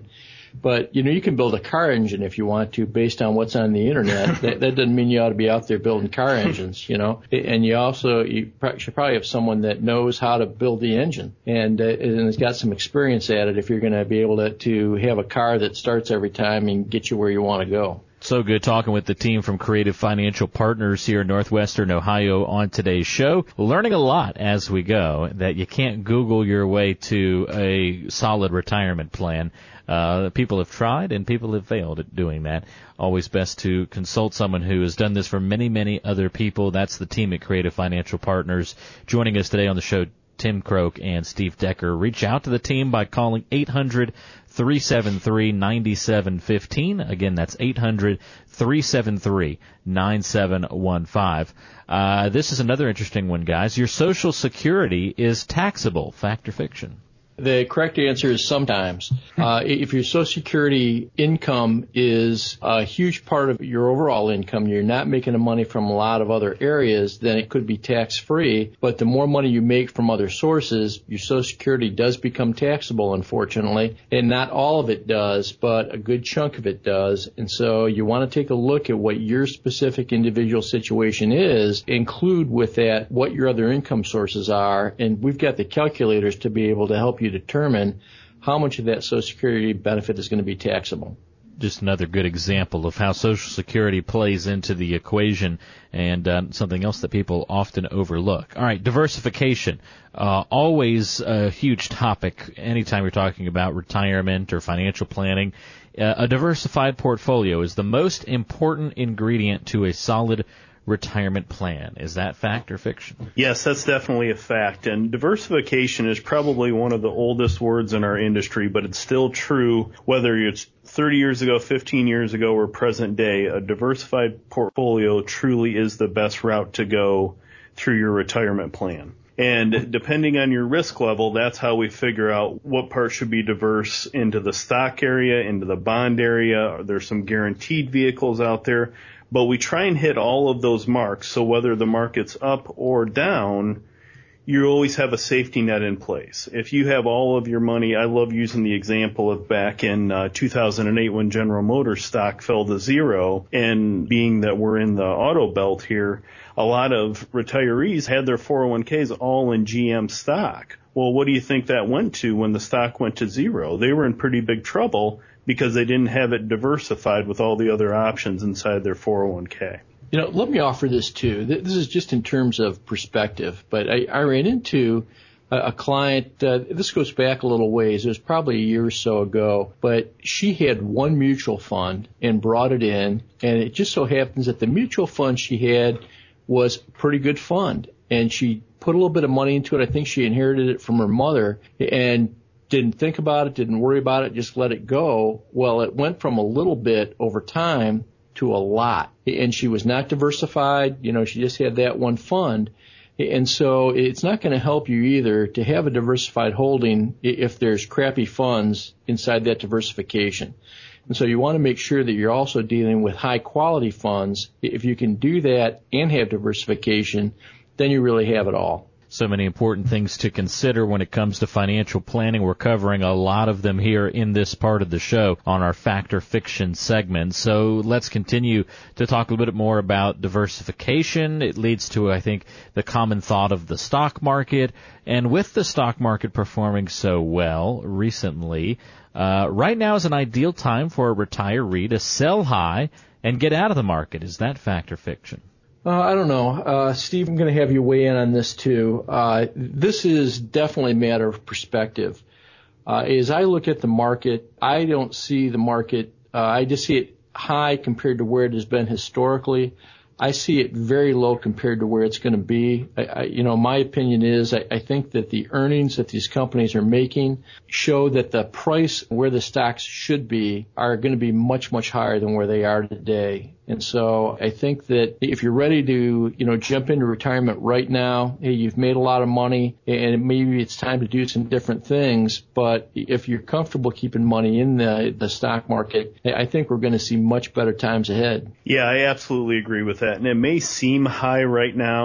But, you know, you can build a car engine if you want to based on what's on the internet. that, that doesn't mean you ought to be out there building car engines, you know. And you also, you should probably have someone that knows how to build the engine and, uh, and has got some experience at it if you're going to be able to, to have a car that starts every time and get you where you want to go. So good talking with the team from Creative Financial Partners here in Northwestern Ohio on today's show. Learning a lot as we go, that you can't Google your way to a solid retirement plan. Uh, people have tried and people have failed at doing that. Always best to consult someone who has done this for many, many other people. That's the team at Creative Financial Partners. Joining us today on the show, Tim Croak and Steve Decker. Reach out to the team by calling eight hundred, three seven three, nine seven one five. Again, that's eight hundred, three seven three, nine seven one five. Uh, this is another interesting one, guys. Your Social Security is taxable. Fact or fiction? The correct answer is sometimes. Uh, if your Social Security income is a huge part of your overall income, you're not making the money from a lot of other areas, then it could be tax-free. But the more money you make from other sources, your Social Security does become taxable, unfortunately. And not all of it does, but a good chunk of it does. And so you want to take a look at what your specific individual situation is, include with that what your other income sources are. And we've got the calculators to be able to help you determine how much of that Social Security benefit is going to be taxable. Just another good example of how Social Security plays into the equation, and uh, something else that people often overlook. All right, diversification, uh, always a huge topic anytime you're talking about retirement or financial planning. Uh, a diversified portfolio is the most important ingredient to a solid retirement plan. Is that fact or fiction? Yes, that's definitely a fact. And diversification is probably one of the oldest words in our industry, but it's still true whether it's thirty years ago, fifteen years ago, or present day. A diversified portfolio truly is the best route to go through your retirement plan. And depending on your risk level, that's how we figure out what part should be diverse into the stock area, into the bond area. There's some guaranteed vehicles out there. But we try and hit all of those marks, so whether the market's up or down, you always have a safety net in place. If you have all of your money, I love using the example of back in uh, two thousand eight when General Motors stock fell to zero, and being that we're in the auto belt here, a lot of retirees had their four oh one k's all in G M stock. Well, what do you think that went to when the stock went to zero? They were in pretty big trouble because they didn't have it diversified with all the other options inside their four oh one k. You know, let me offer this too. This is just in terms of perspective, but I, I ran into a, a client, uh, this goes back a little ways, it was probably a year or so ago, but she had one mutual fund and brought it in, and it just so happens that the mutual fund she had was a pretty good fund, and she put a little bit of money into it. I think she inherited it from her mother, and didn't think about it, didn't worry about it, just let it go. Well, it went from a little bit over time to a lot. And she was not diversified. You know, she just had that one fund. And so it's not going to help you either to have a diversified holding if there's crappy funds inside that diversification. And so you want to make sure that you're also dealing with high quality funds. If you can do that and have diversification, then you really have it all. So many important things to consider when it comes to financial planning. We're covering a lot of them here in this part of the show on our Fact or Fiction segment. So let's continue to talk a little bit more about diversification. It leads to, I think, the common thought of the stock market. And with the stock market performing so well recently, uh, right now is an ideal time for a retiree to sell high and get out of the market. Is that fact or fiction? Uh, I don't know. Uh, Steve, I'm going to have you weigh in on this too. Uh, this is definitely a matter of perspective. Uh, as I look at the market, I don't see the market, uh, I just see it high compared to where it has been historically. I see it very low compared to where it's going to be. I, I, you know, my opinion is I, I think that the earnings that these companies are making show that the price where the stocks should be are going to be much, much higher than where they are today. And so I think that if you're ready to, you know, jump into retirement right now, hey, you've made a lot of money and maybe it's time to do some different things. But if you're comfortable keeping money in the, the stock market, I think we're going to see much better times ahead. Yeah, I absolutely agree with that. And it may seem high right now,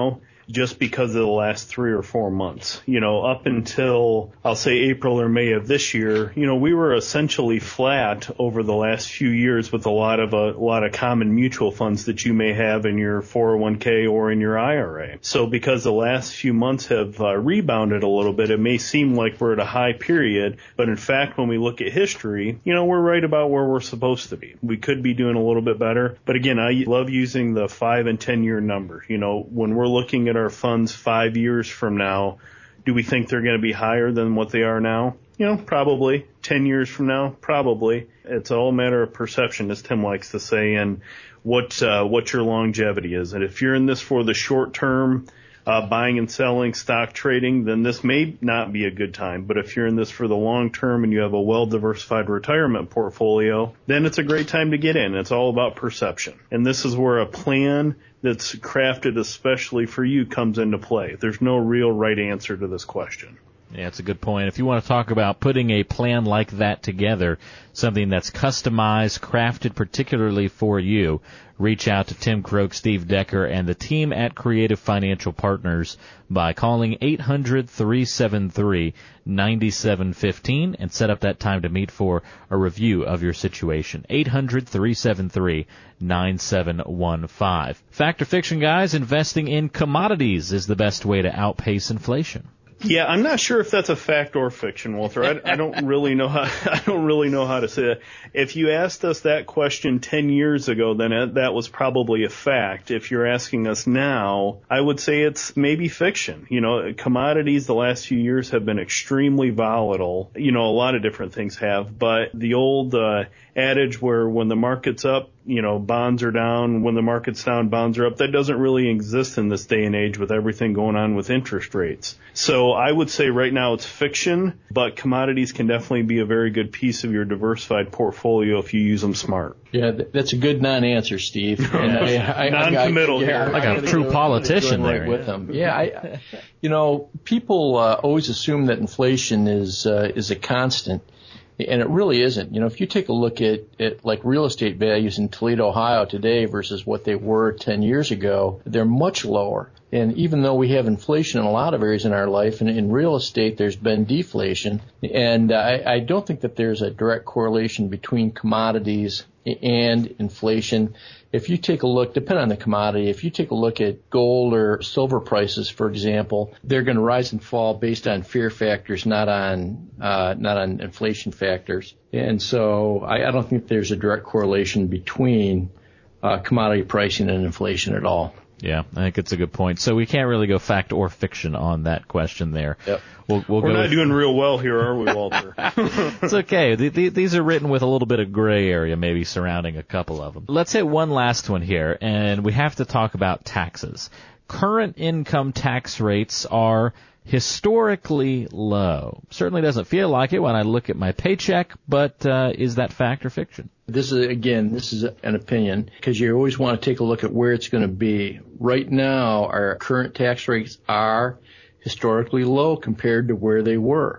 just because of the last three or four months. You know, up until, I'll say, April or May of this year, you know, we were essentially flat over the last few years with a lot of a, a lot of common mutual funds that you may have in your four oh one k or in your I R A. So because the last few months have uh, rebounded a little bit, it may seem like we're at a high period, but in fact, when we look at history, you know, we're right about where we're supposed to be. We could be doing a little bit better. But again, I love using the five and ten year number. You know, when we're looking at our funds five years from now, do we think they're going to be higher than what they are now? You know, probably. Ten years from now, probably. It's all a matter of perception, as Tim likes to say, and what uh, what your longevity is. And if you're in this for the short term, uh, buying and selling, stock trading, then this may not be a good time. But if you're in this for the long term and you have a well-diversified retirement portfolio, then it's a great time to get in. It's all about perception. And this is where a plan that's crafted especially for you comes into play. There's no real right answer to this question. Yeah, it's a good point. If you want to talk about putting a plan like that together, something that's customized, crafted particularly for you, reach out to Tim Croak, Steve Decker, and the team at Creative Financial Partners by calling eight hundred, three seven three, nine seven one five and set up that time to meet for a review of your situation. eight hundred, three seven three, nine seven one five. Fact or fiction, guys, investing in commodities is the best way to outpace inflation. Yeah, I'm not sure if that's a fact or fiction, Walter. I, I don't really know how. I don't really know how to say that. If you asked us that question ten years ago, then it, that was probably a fact. If you're asking us now, I would say it's maybe fiction. You know, commodities the last few years have been extremely volatile. You know, a lot of different things have, but the old uh, adage where when the market's up, you know, bonds are down. When the market's down, bonds are up. That doesn't really exist in this day and age with everything going on with interest rates. So I would say right now it's fiction, but commodities can definitely be a very good piece of your diversified portfolio if you use them smart. Yeah, that's a good non-answer, Steve. Yeah, I, I, non-committal I, here. Like a true politician right there. With them. Yeah, I, you know, people uh, always assume that inflation is uh, is a constant. And it really isn't. You know, if you take a look at, at like real estate values in Toledo, Ohio today versus what they were ten years ago, they're much lower. And even though we have inflation in a lot of areas in our life, and in real estate there's been deflation, and I, I don't think that there's a direct correlation between commodities and inflation. If you take a look, depending on the commodity, if you take a look at gold or silver prices, for example, they're going to rise and fall based on fear factors, not on uh, not on inflation factors. And so I, I don't think there's a direct correlation between uh, commodity pricing and inflation at all. Yeah, I think it's a good point. So we can't really go fact or fiction on that question there. Yep. We'll, we'll We're go not with... doing real well here, are we, Walter? It's okay. The, the, these are written with a little bit of gray area maybe surrounding a couple of them. Let's hit one last one here, and we have to talk about taxes. Current income tax rates are historically low. Certainly doesn't feel like it when I look at my paycheck, but uh, is that fact or fiction? This is, again, this is an opinion because you always want to take a look at where it's going to be. Right now, our current tax rates are historically low compared to where they were.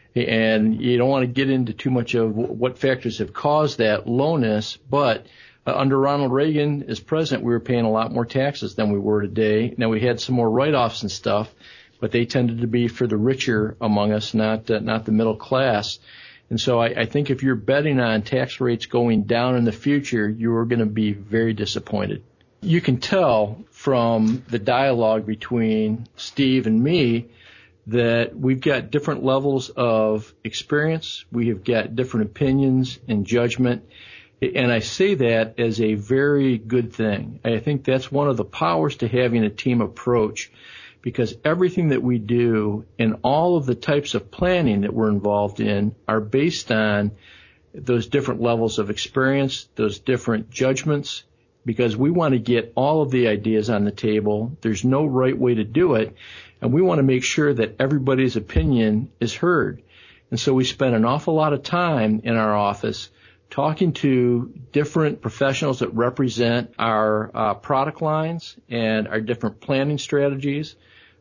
And you don't want to get into too much of what factors have caused that lowness, but uh, under Ronald Reagan as president, we were paying a lot more taxes than we were today. Now, we had some more write-offs and stuff, but they tended to be for the richer among us, not uh, not the middle class. And so I, I think if you're betting on tax rates going down in the future, you are going to be very disappointed. You can tell from the dialogue between Steve and me that we've got different levels of experience. We have got different opinions and judgment. And I say that as a very good thing. I think that's one of the powers to having a team approach, because everything that we do and all of the types of planning that we're involved in are based on those different levels of experience, those different judgments, because we want to get all of the ideas on the table. There's no right way to do it, and we want to make sure that everybody's opinion is heard. And so we spend an awful lot of time in our office talking to different professionals that represent our uh, product lines and our different planning strategies.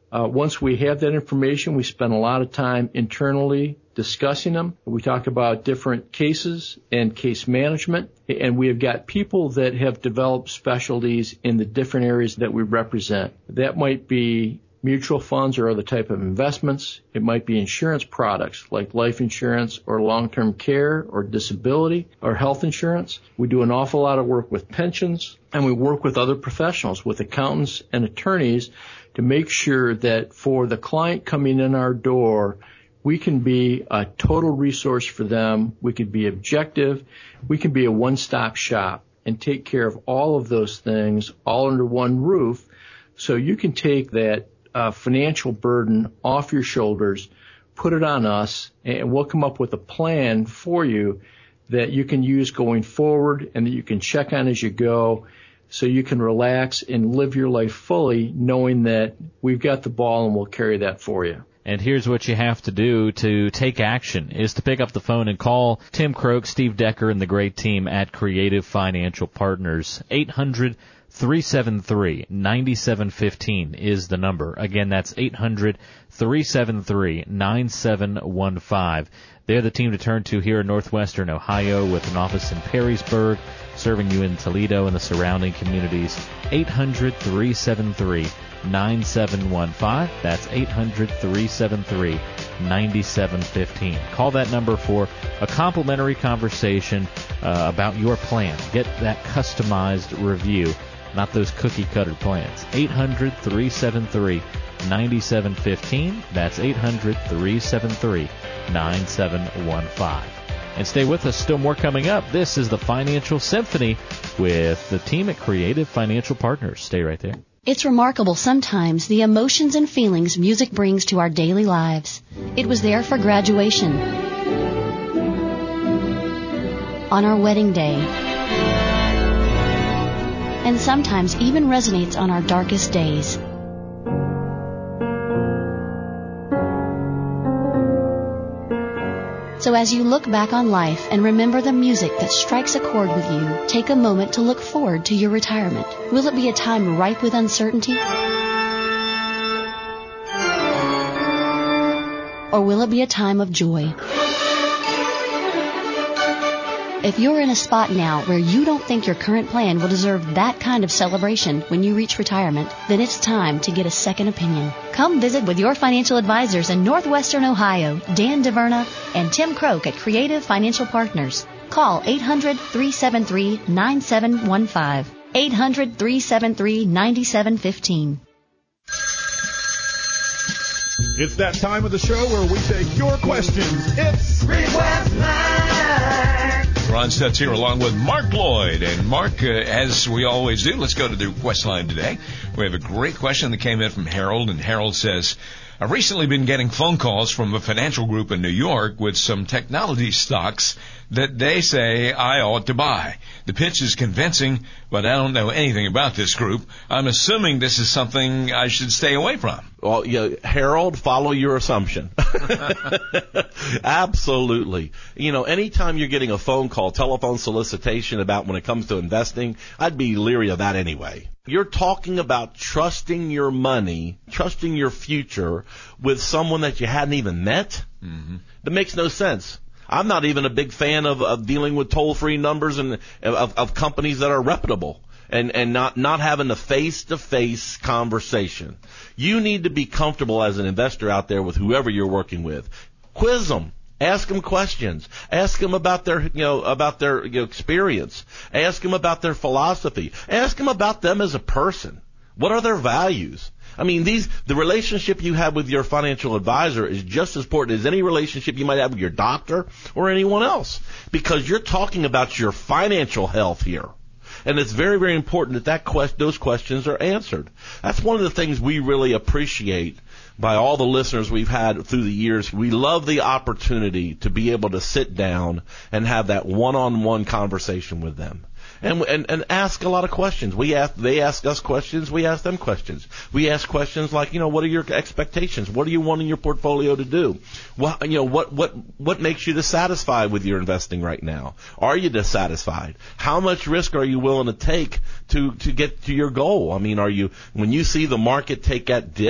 Uh, once we have that information, we spend a lot of time internally discussing them. We talk about different cases and case management, and we have got people that have developed specialties in the different areas that we represent. That might be mutual funds or other type of investments. It might be insurance products like life insurance or long-term care or disability or health insurance. We do an awful lot of work with pensions, and we work with other professionals, with accountants and attorneys, to make sure that for the client coming in our door, we can be a total resource for them. We can be objective. We can be a one-stop shop and take care of all of those things all under one roof, so you can take that uh, financial burden off your shoulders, put it on us, and we'll come up with a plan for you that you can use going forward and that you can check on as you go, so you can relax and live your life fully, knowing that we've got the ball and we'll carry that for you. And here's what you have to do to take action, is to pick up the phone and call Tim Croak, Steve Decker, and the great team at Creative Financial Partners. eight hundred, three seven three, nine seven one five is the number. Again, that's eight hundred, three seven three, nine seven one five. They're the team to turn to here in northwestern Ohio, with an office in Perrysburg, serving you in Toledo and the surrounding communities. eight hundred, three seven three, nine seven one five. That's eight hundred, three seven three, nine seven one five. Call that number for a complimentary conversation uh, about your plan. Get that customized review, not those cookie-cutter plans. eight hundred, three seven three, nine seven one five. That's eight hundred, three seven three, nine seven one five. And stay with us, still more coming up. This is the Financial Symphony with the team at Creative Financial Partners. Stay right there. It's remarkable sometimes the emotions and feelings music brings to our daily lives. It was there for graduation, on our wedding day, and sometimes even resonates on our darkest days. So as you look back on life and remember the music that strikes a chord with you, take a moment to look forward to your retirement. Will it be a time ripe with uncertainty? Or will it be a time of joy? If you're in a spot now where you don't think your current plan will deserve that kind of celebration when you reach retirement, then it's time to get a second opinion. Come visit with your financial advisors in northwestern Ohio, Dan DeVerna and Tim Croak at Creative Financial Partners. Call eight hundred, three seven three, nine seven one five. eight hundred, three seven three, nine seven one five. It's that time of the show where we take your questions. It's Request Line. Ron Stutz here along with Mark Lloyd. And Mark, uh, as we always do, let's go to the request line today. We have a great question that came in from Harold, and Harold says, I've recently been getting phone calls from a financial group in New York with some technology stocks that they say I ought to buy. The pitch is convincing, but I don't know anything about this group. I'm assuming this is something I should stay away from. Well, yeah, Harold, follow your assumption. Absolutely. You know, anytime you're getting a phone call, telephone solicitation about when it comes to investing, I'd be leery of that anyway. You're talking about trusting your money, trusting your future with someone that you hadn't even met? Mm-hmm. That makes no sense. I'm not even a big fan of, of dealing with toll-free numbers and of, of companies that are reputable and, and not, not having a face-to-face conversation. You need to be comfortable as an investor out there with whoever you're working with. Quiz them. Ask them questions. Ask them about their, you know, about their you know, experience. Ask them about their philosophy. Ask them about them as a person. What are their values? I mean, these, the relationship you have with your financial advisor is just as important as any relationship you might have with your doctor or anyone else, because you're talking about your financial health here. And it's very, very important that, that quest, those questions are answered. That's one of the things we really appreciate by all the listeners we've had through the years. We love the opportunity to be able to sit down and have that one-on-one conversation with them. And, and and ask a lot of questions. We ask, they ask us questions. We ask them questions. We ask questions like, you know, what are your expectations? What do you want in your portfolio to do? What, you know, what what what makes you dissatisfied with your investing right now? Are you dissatisfied? How much risk are you willing to take to to get to your goal? I mean, are you, when you see the market take that dip,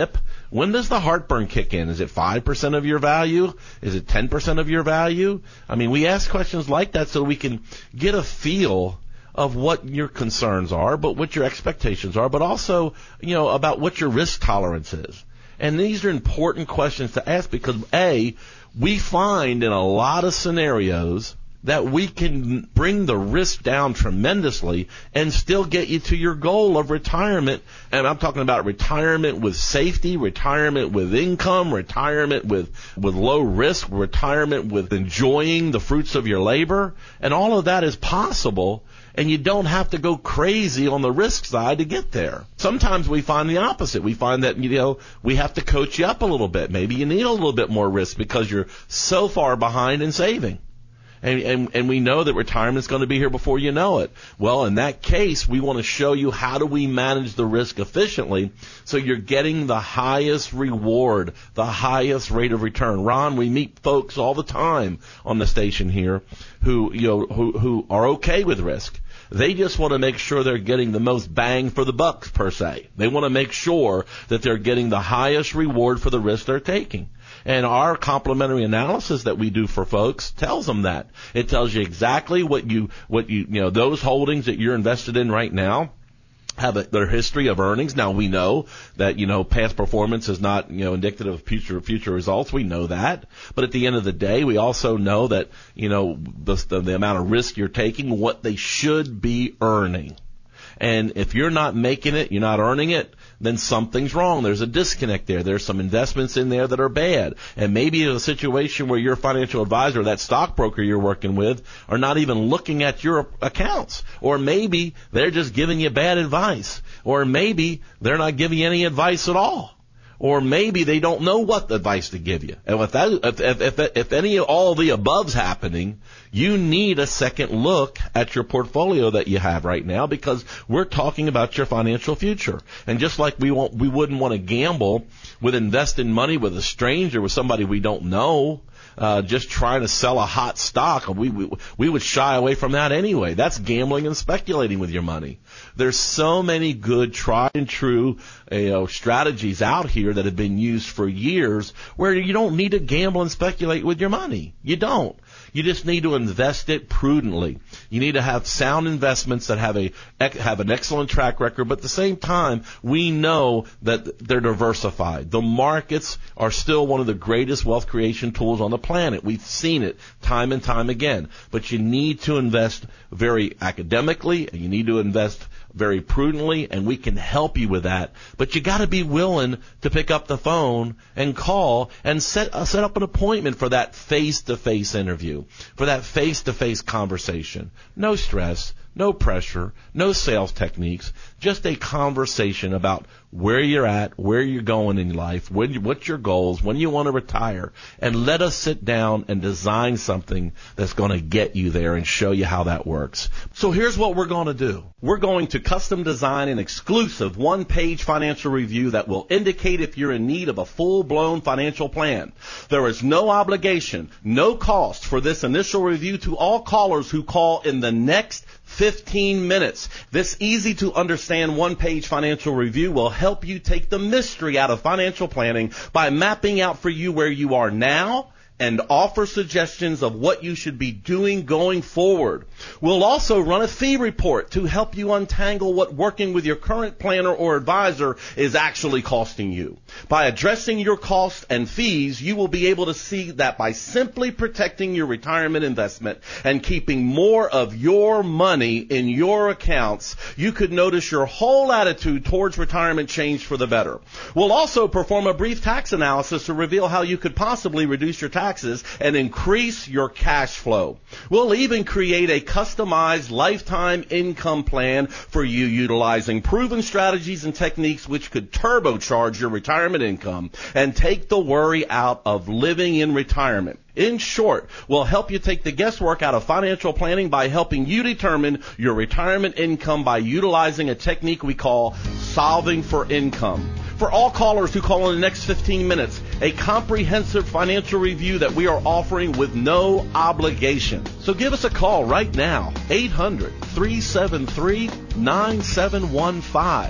When does the heartburn kick in? Is it five percent of your value? Is it ten percent of your value? I mean, we ask questions like that so we can get a feel of what your concerns are, but what your expectations are, but also, you know, about what your risk tolerance is. And these are important questions to ask because, A, we find in a lot of scenarios that we can bring the risk down tremendously and still get you to your goal of retirement. And I'm talking about retirement with safety, retirement with income, retirement with, with low risk, retirement with enjoying the fruits of your labor. And all of that is possible. And you don't have to go crazy on the risk side to get there. Sometimes we find the opposite. We find that, you know, we have to coach you up a little bit. Maybe you need a little bit more risk because you're so far behind in saving. And, and, and we know that retirement is going to be here before you know it. Well, in that case, we want to show you how do we manage the risk efficiently so you're getting the highest reward, the highest rate of return. Ron, we meet folks all the time on the station here who, you know, who, who are okay with risk. They just want to make sure they're getting the most bang for the buck, per se. They want to make sure that they're getting the highest reward for the risk they're taking. And our complementary analysis that we do for folks tells them that. It tells you exactly what you, what you, you know, those holdings that you're invested in right now have a, their history of earnings. Now we know that, you know, past performance is not, you know, indicative of future, future results. We know that. But at the end of the day, we also know that, you know, the, the, the amount of risk you're taking, what they should be earning. And if you're not making it, you're not earning it, then something's wrong. There's a disconnect there. There's some investments in there that are bad. And maybe in a situation where your financial advisor, that stockbroker you're working with, are not even looking at your accounts. Or maybe they're just giving you bad advice. Or maybe they're not giving you any advice at all. Or maybe they don't know what advice to give you. And if that, if, if, if, if any of all the above's happening, you need a second look at your portfolio that you have right now because we're talking about your financial future. And just like we won't, we wouldn't want to gamble with investing money with a stranger, with somebody we don't know, uh, just trying to sell a hot stock, we, we, we would shy away from that anyway. That's gambling and speculating with your money. There's so many good tried and true, you know, strategies out here that have been used for years where you don't need to gamble and speculate with your money. You don't. You just need to invest it prudently. You need to have sound investments that have a have an excellent track record, but at the same time, we know that they're diversified. The markets are still one of the greatest wealth creation tools on the planet. We've seen it time and time again. But you need to invest very academically, and you need to invest very prudently, and we can help you with that. But you got to be willing to pick up the phone and call and set uh, set up an appointment for that face-to-face interview, for that face-to-face conversation. No stress, no pressure, no sales techniques, just a conversation about where you're at, where you're going in life, when you, what's your goals, when you want to retire, and let us sit down and design something that's going to get you there and show you how that works. So here's what we're going to do. We're going to custom design an exclusive one-page financial review that will indicate if you're in need of a full-blown financial plan. There is no obligation, no cost for this initial review to all callers who call in the next fifteen minutes. This easy-to-understand one-page financial review will help you take the mystery out of financial planning by mapping out for you where you are now and offer suggestions of what you should be doing going forward. We'll also run a fee report to help you untangle what working with your current planner or advisor is actually costing you. By addressing your costs and fees, you will be able to see that by simply protecting your retirement investment and keeping more of your money in your accounts, you could notice your whole attitude towards retirement change for the better. We'll also perform a brief tax analysis to reveal how you could possibly reduce your tax taxes and increase your cash flow. We'll even create a customized lifetime income plan for you utilizing proven strategies and techniques which could turbocharge your retirement income and take the worry out of living in retirement. In short, we'll help you take the guesswork out of financial planning by helping you determine your retirement income by utilizing a technique we call solving for income. For all callers who call in the next fifteen minutes, a comprehensive financial review that we are offering with no obligation. So give us a call right now, eight hundred, three seven three, nine seven one five.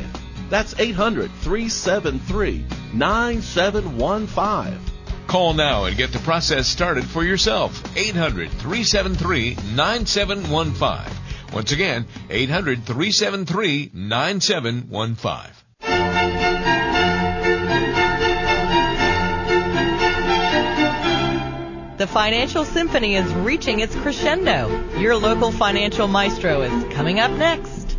That's eight hundred, three seven three, nine seven one five. Call now and get the process started for yourself. eight hundred, three seven three, nine seven one five. Once again, eight hundred, three seven three, nine seven one five. The Financial Symphony is reaching its crescendo. Your local financial maestro is coming up next.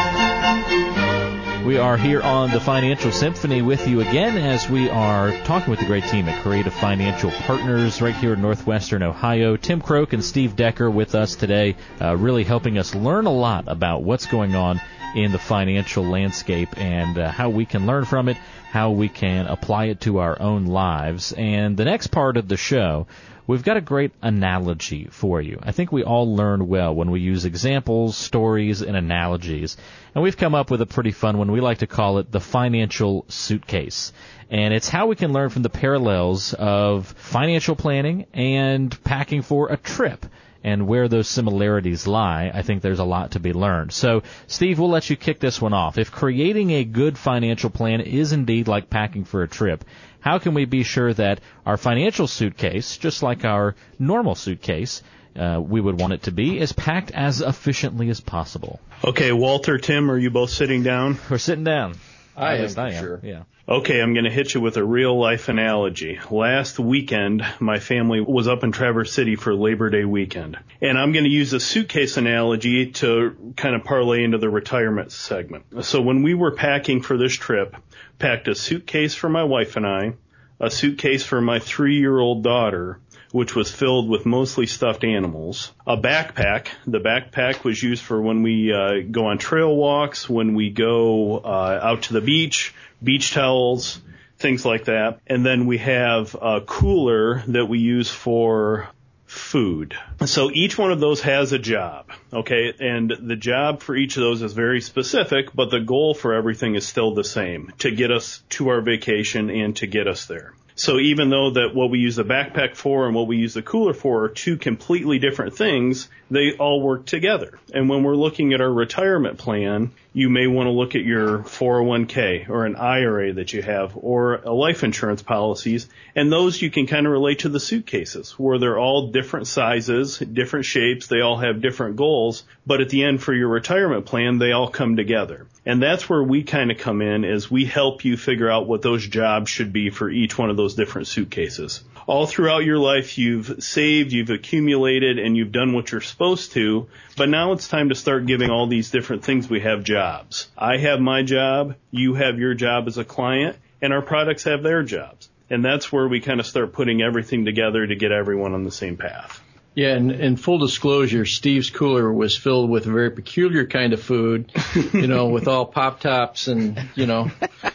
We are here on the Financial Symphony with you again as we are talking with the great team at Creative Financial Partners right here in Northwestern Ohio. Tim Croak and Steve Decker with us today, uh, really helping us learn a lot about what's going on in the financial landscape and uh, how we can learn from it, how we can apply it to our own lives. And the next part of the show, we've got a great analogy for you. I think we all learn well when we use examples, stories, and analogies. And we've come up with a pretty fun one. We like to call it the financial suitcase. And it's how we can learn from the parallels of financial planning and packing for a trip. And where those similarities lie, I think there's a lot to be learned. So, Steve, we'll let you kick this one off. If creating a good financial plan is indeed like packing for a trip, how can we be sure that our financial suitcase, just like our normal suitcase, uh, we would want it to be, is packed as efficiently as possible? Okay, Walter, Tim, are you both sitting down? We're sitting down. I At am, least I am. sure. Yeah. Okay, I'm going to hit you with a real-life analogy. Last weekend, my family was up in Traverse City for Labor Day weekend. And I'm going to use a suitcase analogy to kind of parlay into the retirement segment. So when we were packing for this trip, packed a suitcase for my wife and I, a suitcase for my three-year-old daughter, which was filled with mostly stuffed animals, a backpack. The backpack was used for when we uh, go on trail walks, when we go uh, out to the beach, beach towels, things like that. And then we have a cooler that we use for food. So each one of those has a job, okay? And the job for each of those is very specific, but the goal for everything is still the same, to get us to our vacation and to get us there. So even though that what we use the backpack for and what we use the cooler for are two completely different things, they all work together. And when we're looking at our retirement plan, you may want to look at your four oh one k or an I R A that you have or a life insurance policies. And those you can kind of relate to the suitcases where they're all different sizes, different shapes. They all have different goals. But at the end for your retirement plan, they all come together. And that's where we kind of come in is we help you figure out what those jobs should be for each one of those different suitcases. All throughout your life, you've saved, you've accumulated, and you've done what you're supposed to. But now it's time to start giving all these different things we have jobs. I have my job, you have your job as a client, and our products have their jobs. And that's where we kind of start putting everything together to get everyone on the same path. Yeah, and, and full disclosure, Steve's cooler was filled with a very peculiar kind of food, you know, with all Pop-Tops and, you know,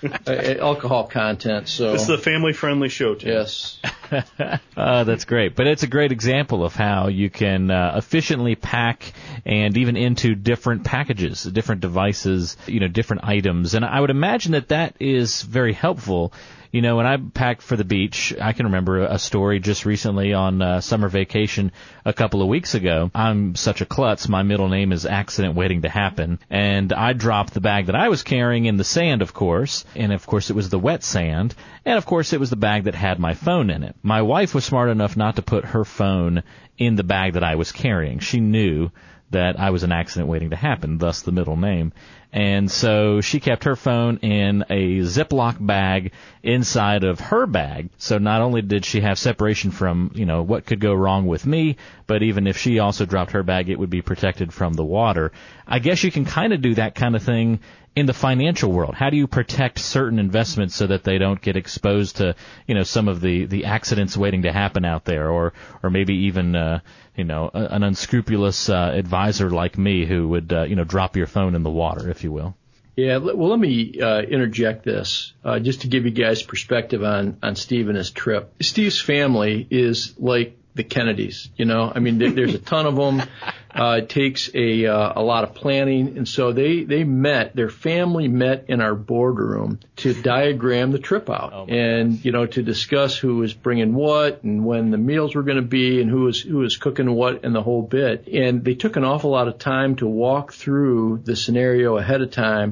alcohol content. So this is a family-friendly show, Tim. Yes. uh, that's great. But it's a great example of how you can uh, efficiently pack and even into different packages, different devices, you know, different items. And I would imagine that that is very helpful. You know, when I packed for the beach, I can remember a story just recently on uh, summer vacation a couple of weeks ago. I'm such a klutz. My middle name is accident waiting to happen. And I dropped the bag that I was carrying in the sand, of course. And, of course, it was the wet sand. And, of course, it was the bag that had my phone in it. My wife was smart enough not to put her phone in the bag that I was carrying. She knew that I was an accident waiting to happen, thus the middle name. And so she kept her phone in a Ziploc bag inside of her bag. So not only did she have separation from, you know, what could go wrong with me, but even if she also dropped her bag, it would be protected from the water. I guess you can kind of do that kind of thing in the financial world. How do you protect certain investments so that they don't get exposed to, you know, some of the, the accidents waiting to happen out there, or, or maybe even, uh, you know, a, an unscrupulous uh, advisor like me who would, uh, you know, drop your phone in the water, if you will? Yeah, well, let me uh, interject this uh, just to give you guys perspective on, on Steve and his trip. Steve's family is like the Kennedys, you know. I mean, there, there's a ton of them. Uh, it takes a uh, a lot of planning, and so they they met. Their family met in our boardroom to diagram the trip out, oh and you know, to discuss who was bringing what and when the meals were going to be and who was who was cooking what and the whole bit. And they took an awful lot of time to walk through the scenario ahead of time.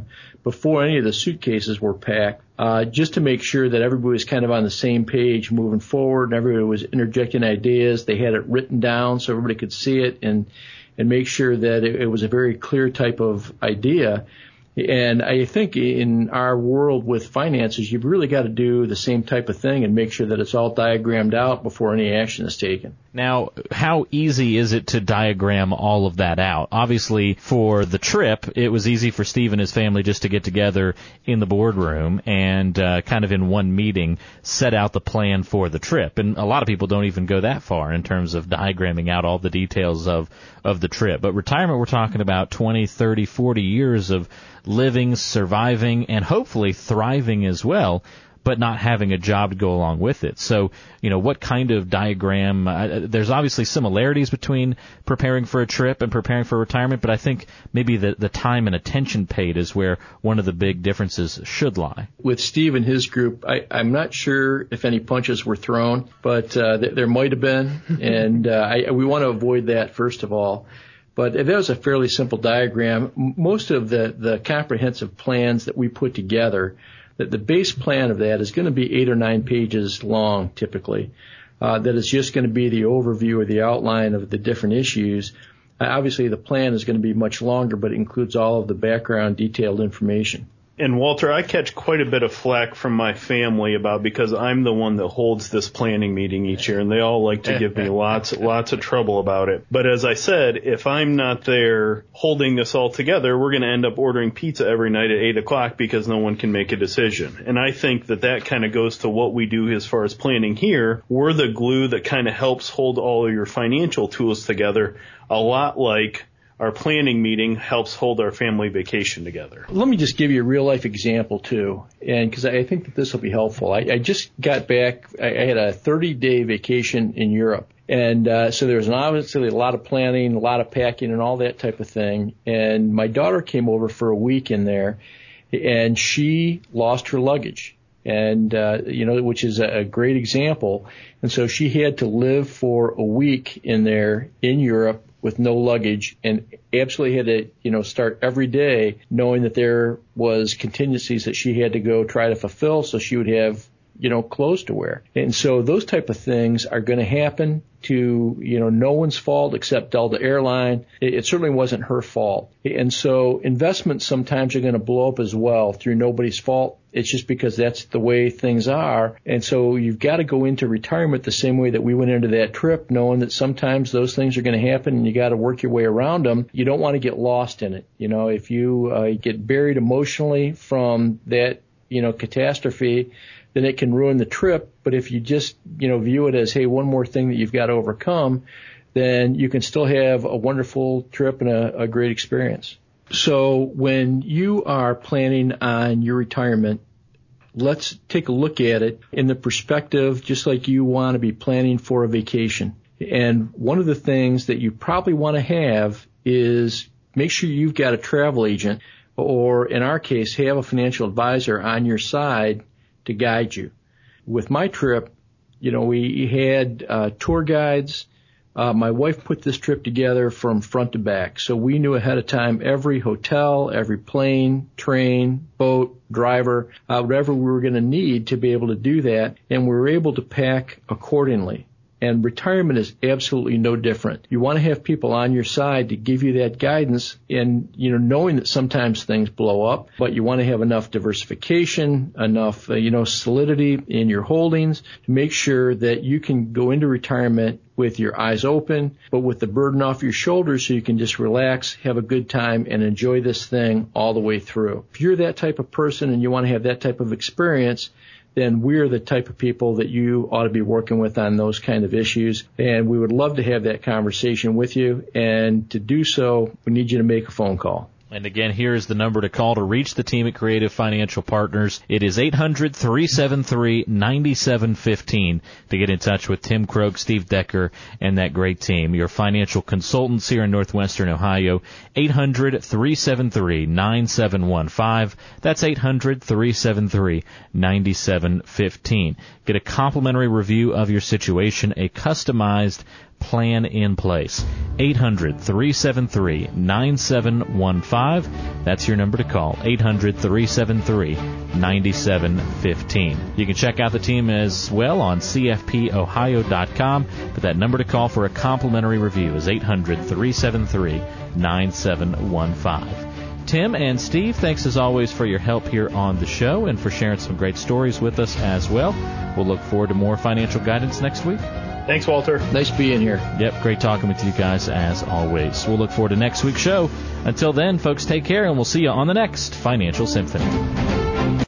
before any of the suitcases were packed, uh, just to make sure that everybody was kind of on the same page moving forward, and everybody was interjecting ideas. They had it written down so everybody could see it and and make sure that it, it was a very clear type of idea. And I think in our world with finances, you've really got to do the same type of thing and make sure that it's all diagrammed out before any action is taken. Now, how easy is it to diagram all of that out? Obviously, for the trip, it was easy for Steve and his family just to get together in the boardroom and uh, kind of in one meeting set out the plan for the trip. And a lot of people don't even go that far in terms of diagramming out all the details of, of the trip. But retirement, we're talking about twenty, thirty, forty years of living, surviving, and hopefully thriving as well, but not having a job to go along with it. So, you know, what kind of diagram, uh, there's obviously similarities between preparing for a trip and preparing for retirement, but I think maybe the, the time and attention paid is where one of the big differences should lie. With Steve and his group, I, I'm not sure if any punches were thrown, but uh, th- there might have been, and uh, I, we want to avoid that first of all. But that was a fairly simple diagram. Most of the, the comprehensive plans that we put together, that the base plan of that is going to be eight or nine pages long typically. Uh, that is just going to be the overview or the outline of the different issues. Uh, obviously the plan is going to be much longer, but it includes all of the background detailed information. And Walter, I catch quite a bit of flack from my family about because I'm the one that holds this planning meeting each year, and they all like to give me lots, lots of trouble about it. But as I said, if I'm not there holding this all together, we're going to end up ordering pizza every night at eight o'clock because no one can make a decision. And I think that that kind of goes to what we do as far as planning here. We're the glue that kind of helps hold all of your financial tools together, a lot like our planning meeting helps hold our family vacation together. Let me just give you a real life example too, and because I think that this will be helpful. I, I just got back. I, I had a thirty day vacation in Europe, and uh, so there was obviously a lot of planning, a lot of packing, and all that type of thing. And my daughter came over for a week in there, and she lost her luggage. And, uh, you know, which is a great example. And so she had to live for a week in there in Europe with no luggage and absolutely had to, you know, start every day knowing that there was contingencies that she had to go try to fulfill so she would have, you know, clothes to wear. And so those type of things are going to happen to, you know, no one's fault except Delta Airline. It, it certainly wasn't her fault. And so investments sometimes are going to blow up as well through nobody's fault. It's just because that's the way things are. And so you've got to go into retirement the same way that we went into that trip, knowing that sometimes those things are going to happen and you got to work your way around them. You don't want to get lost in it. You know, if you uh, get buried emotionally from that, you know, catastrophe, then it can ruin the trip. But if you just, you know, view it as, hey, one more thing that you've got to overcome, then you can still have a wonderful trip and a, a great experience. So when you are planning on your retirement, let's take a look at it in the perspective just like you want to be planning for a vacation. And one of the things that you probably want to have is make sure you've got a travel agent, or in our case, have a financial advisor on your side to guide you. With my trip, you know, we had uh, tour guides. Uh, my wife put this trip together from front to back. So we knew ahead of time every hotel, every plane, train, boat, driver, uh, whatever we were going to need to be able to do that. And we were able to pack accordingly. And retirement is absolutely no different. You want to have people on your side to give you that guidance and, you know, knowing that sometimes things blow up, but you want to have enough diversification, enough, uh, you know, solidity in your holdings to make sure that you can go into retirement with your eyes open, but with the burden off your shoulders so you can just relax, have a good time, and enjoy this thing all the way through. If you're that type of person and you want to have that type of experience, then we're the type of people that you ought to be working with on those kind of issues. And we would love to have that conversation with you. And to do so, we need you to make a phone call. And again, here is the number to call to reach the team at Creative Financial Partners. It is eight hundred, three seven three, nine seven one five to get in touch with Tim Krogh, Steve Decker, and that great team. Your financial consultants here in Northwestern Ohio, eight hundred, three seven three, nine seven one five. That's eight hundred, three seven three, nine seven one five. Get a complimentary review of your situation, a customized plan in place. eight hundred, three seven three, nine seven one five. That's your number to call, eight hundred, three seven three, nine seven one five. You can check out the team as well on c f p ohio dot com, but that number to call for a complimentary review is eight hundred, three seven three, nine seven one five. Tim and Steve, thanks as always for your help here on the show and for sharing some great stories with us as well. We'll look forward to more financial guidance next week. Thanks, Walter. Nice being here. Yep, great talking with you guys as always. We'll look forward to next week's show. Until then, folks, take care, and we'll see you on the next Financial Symphony.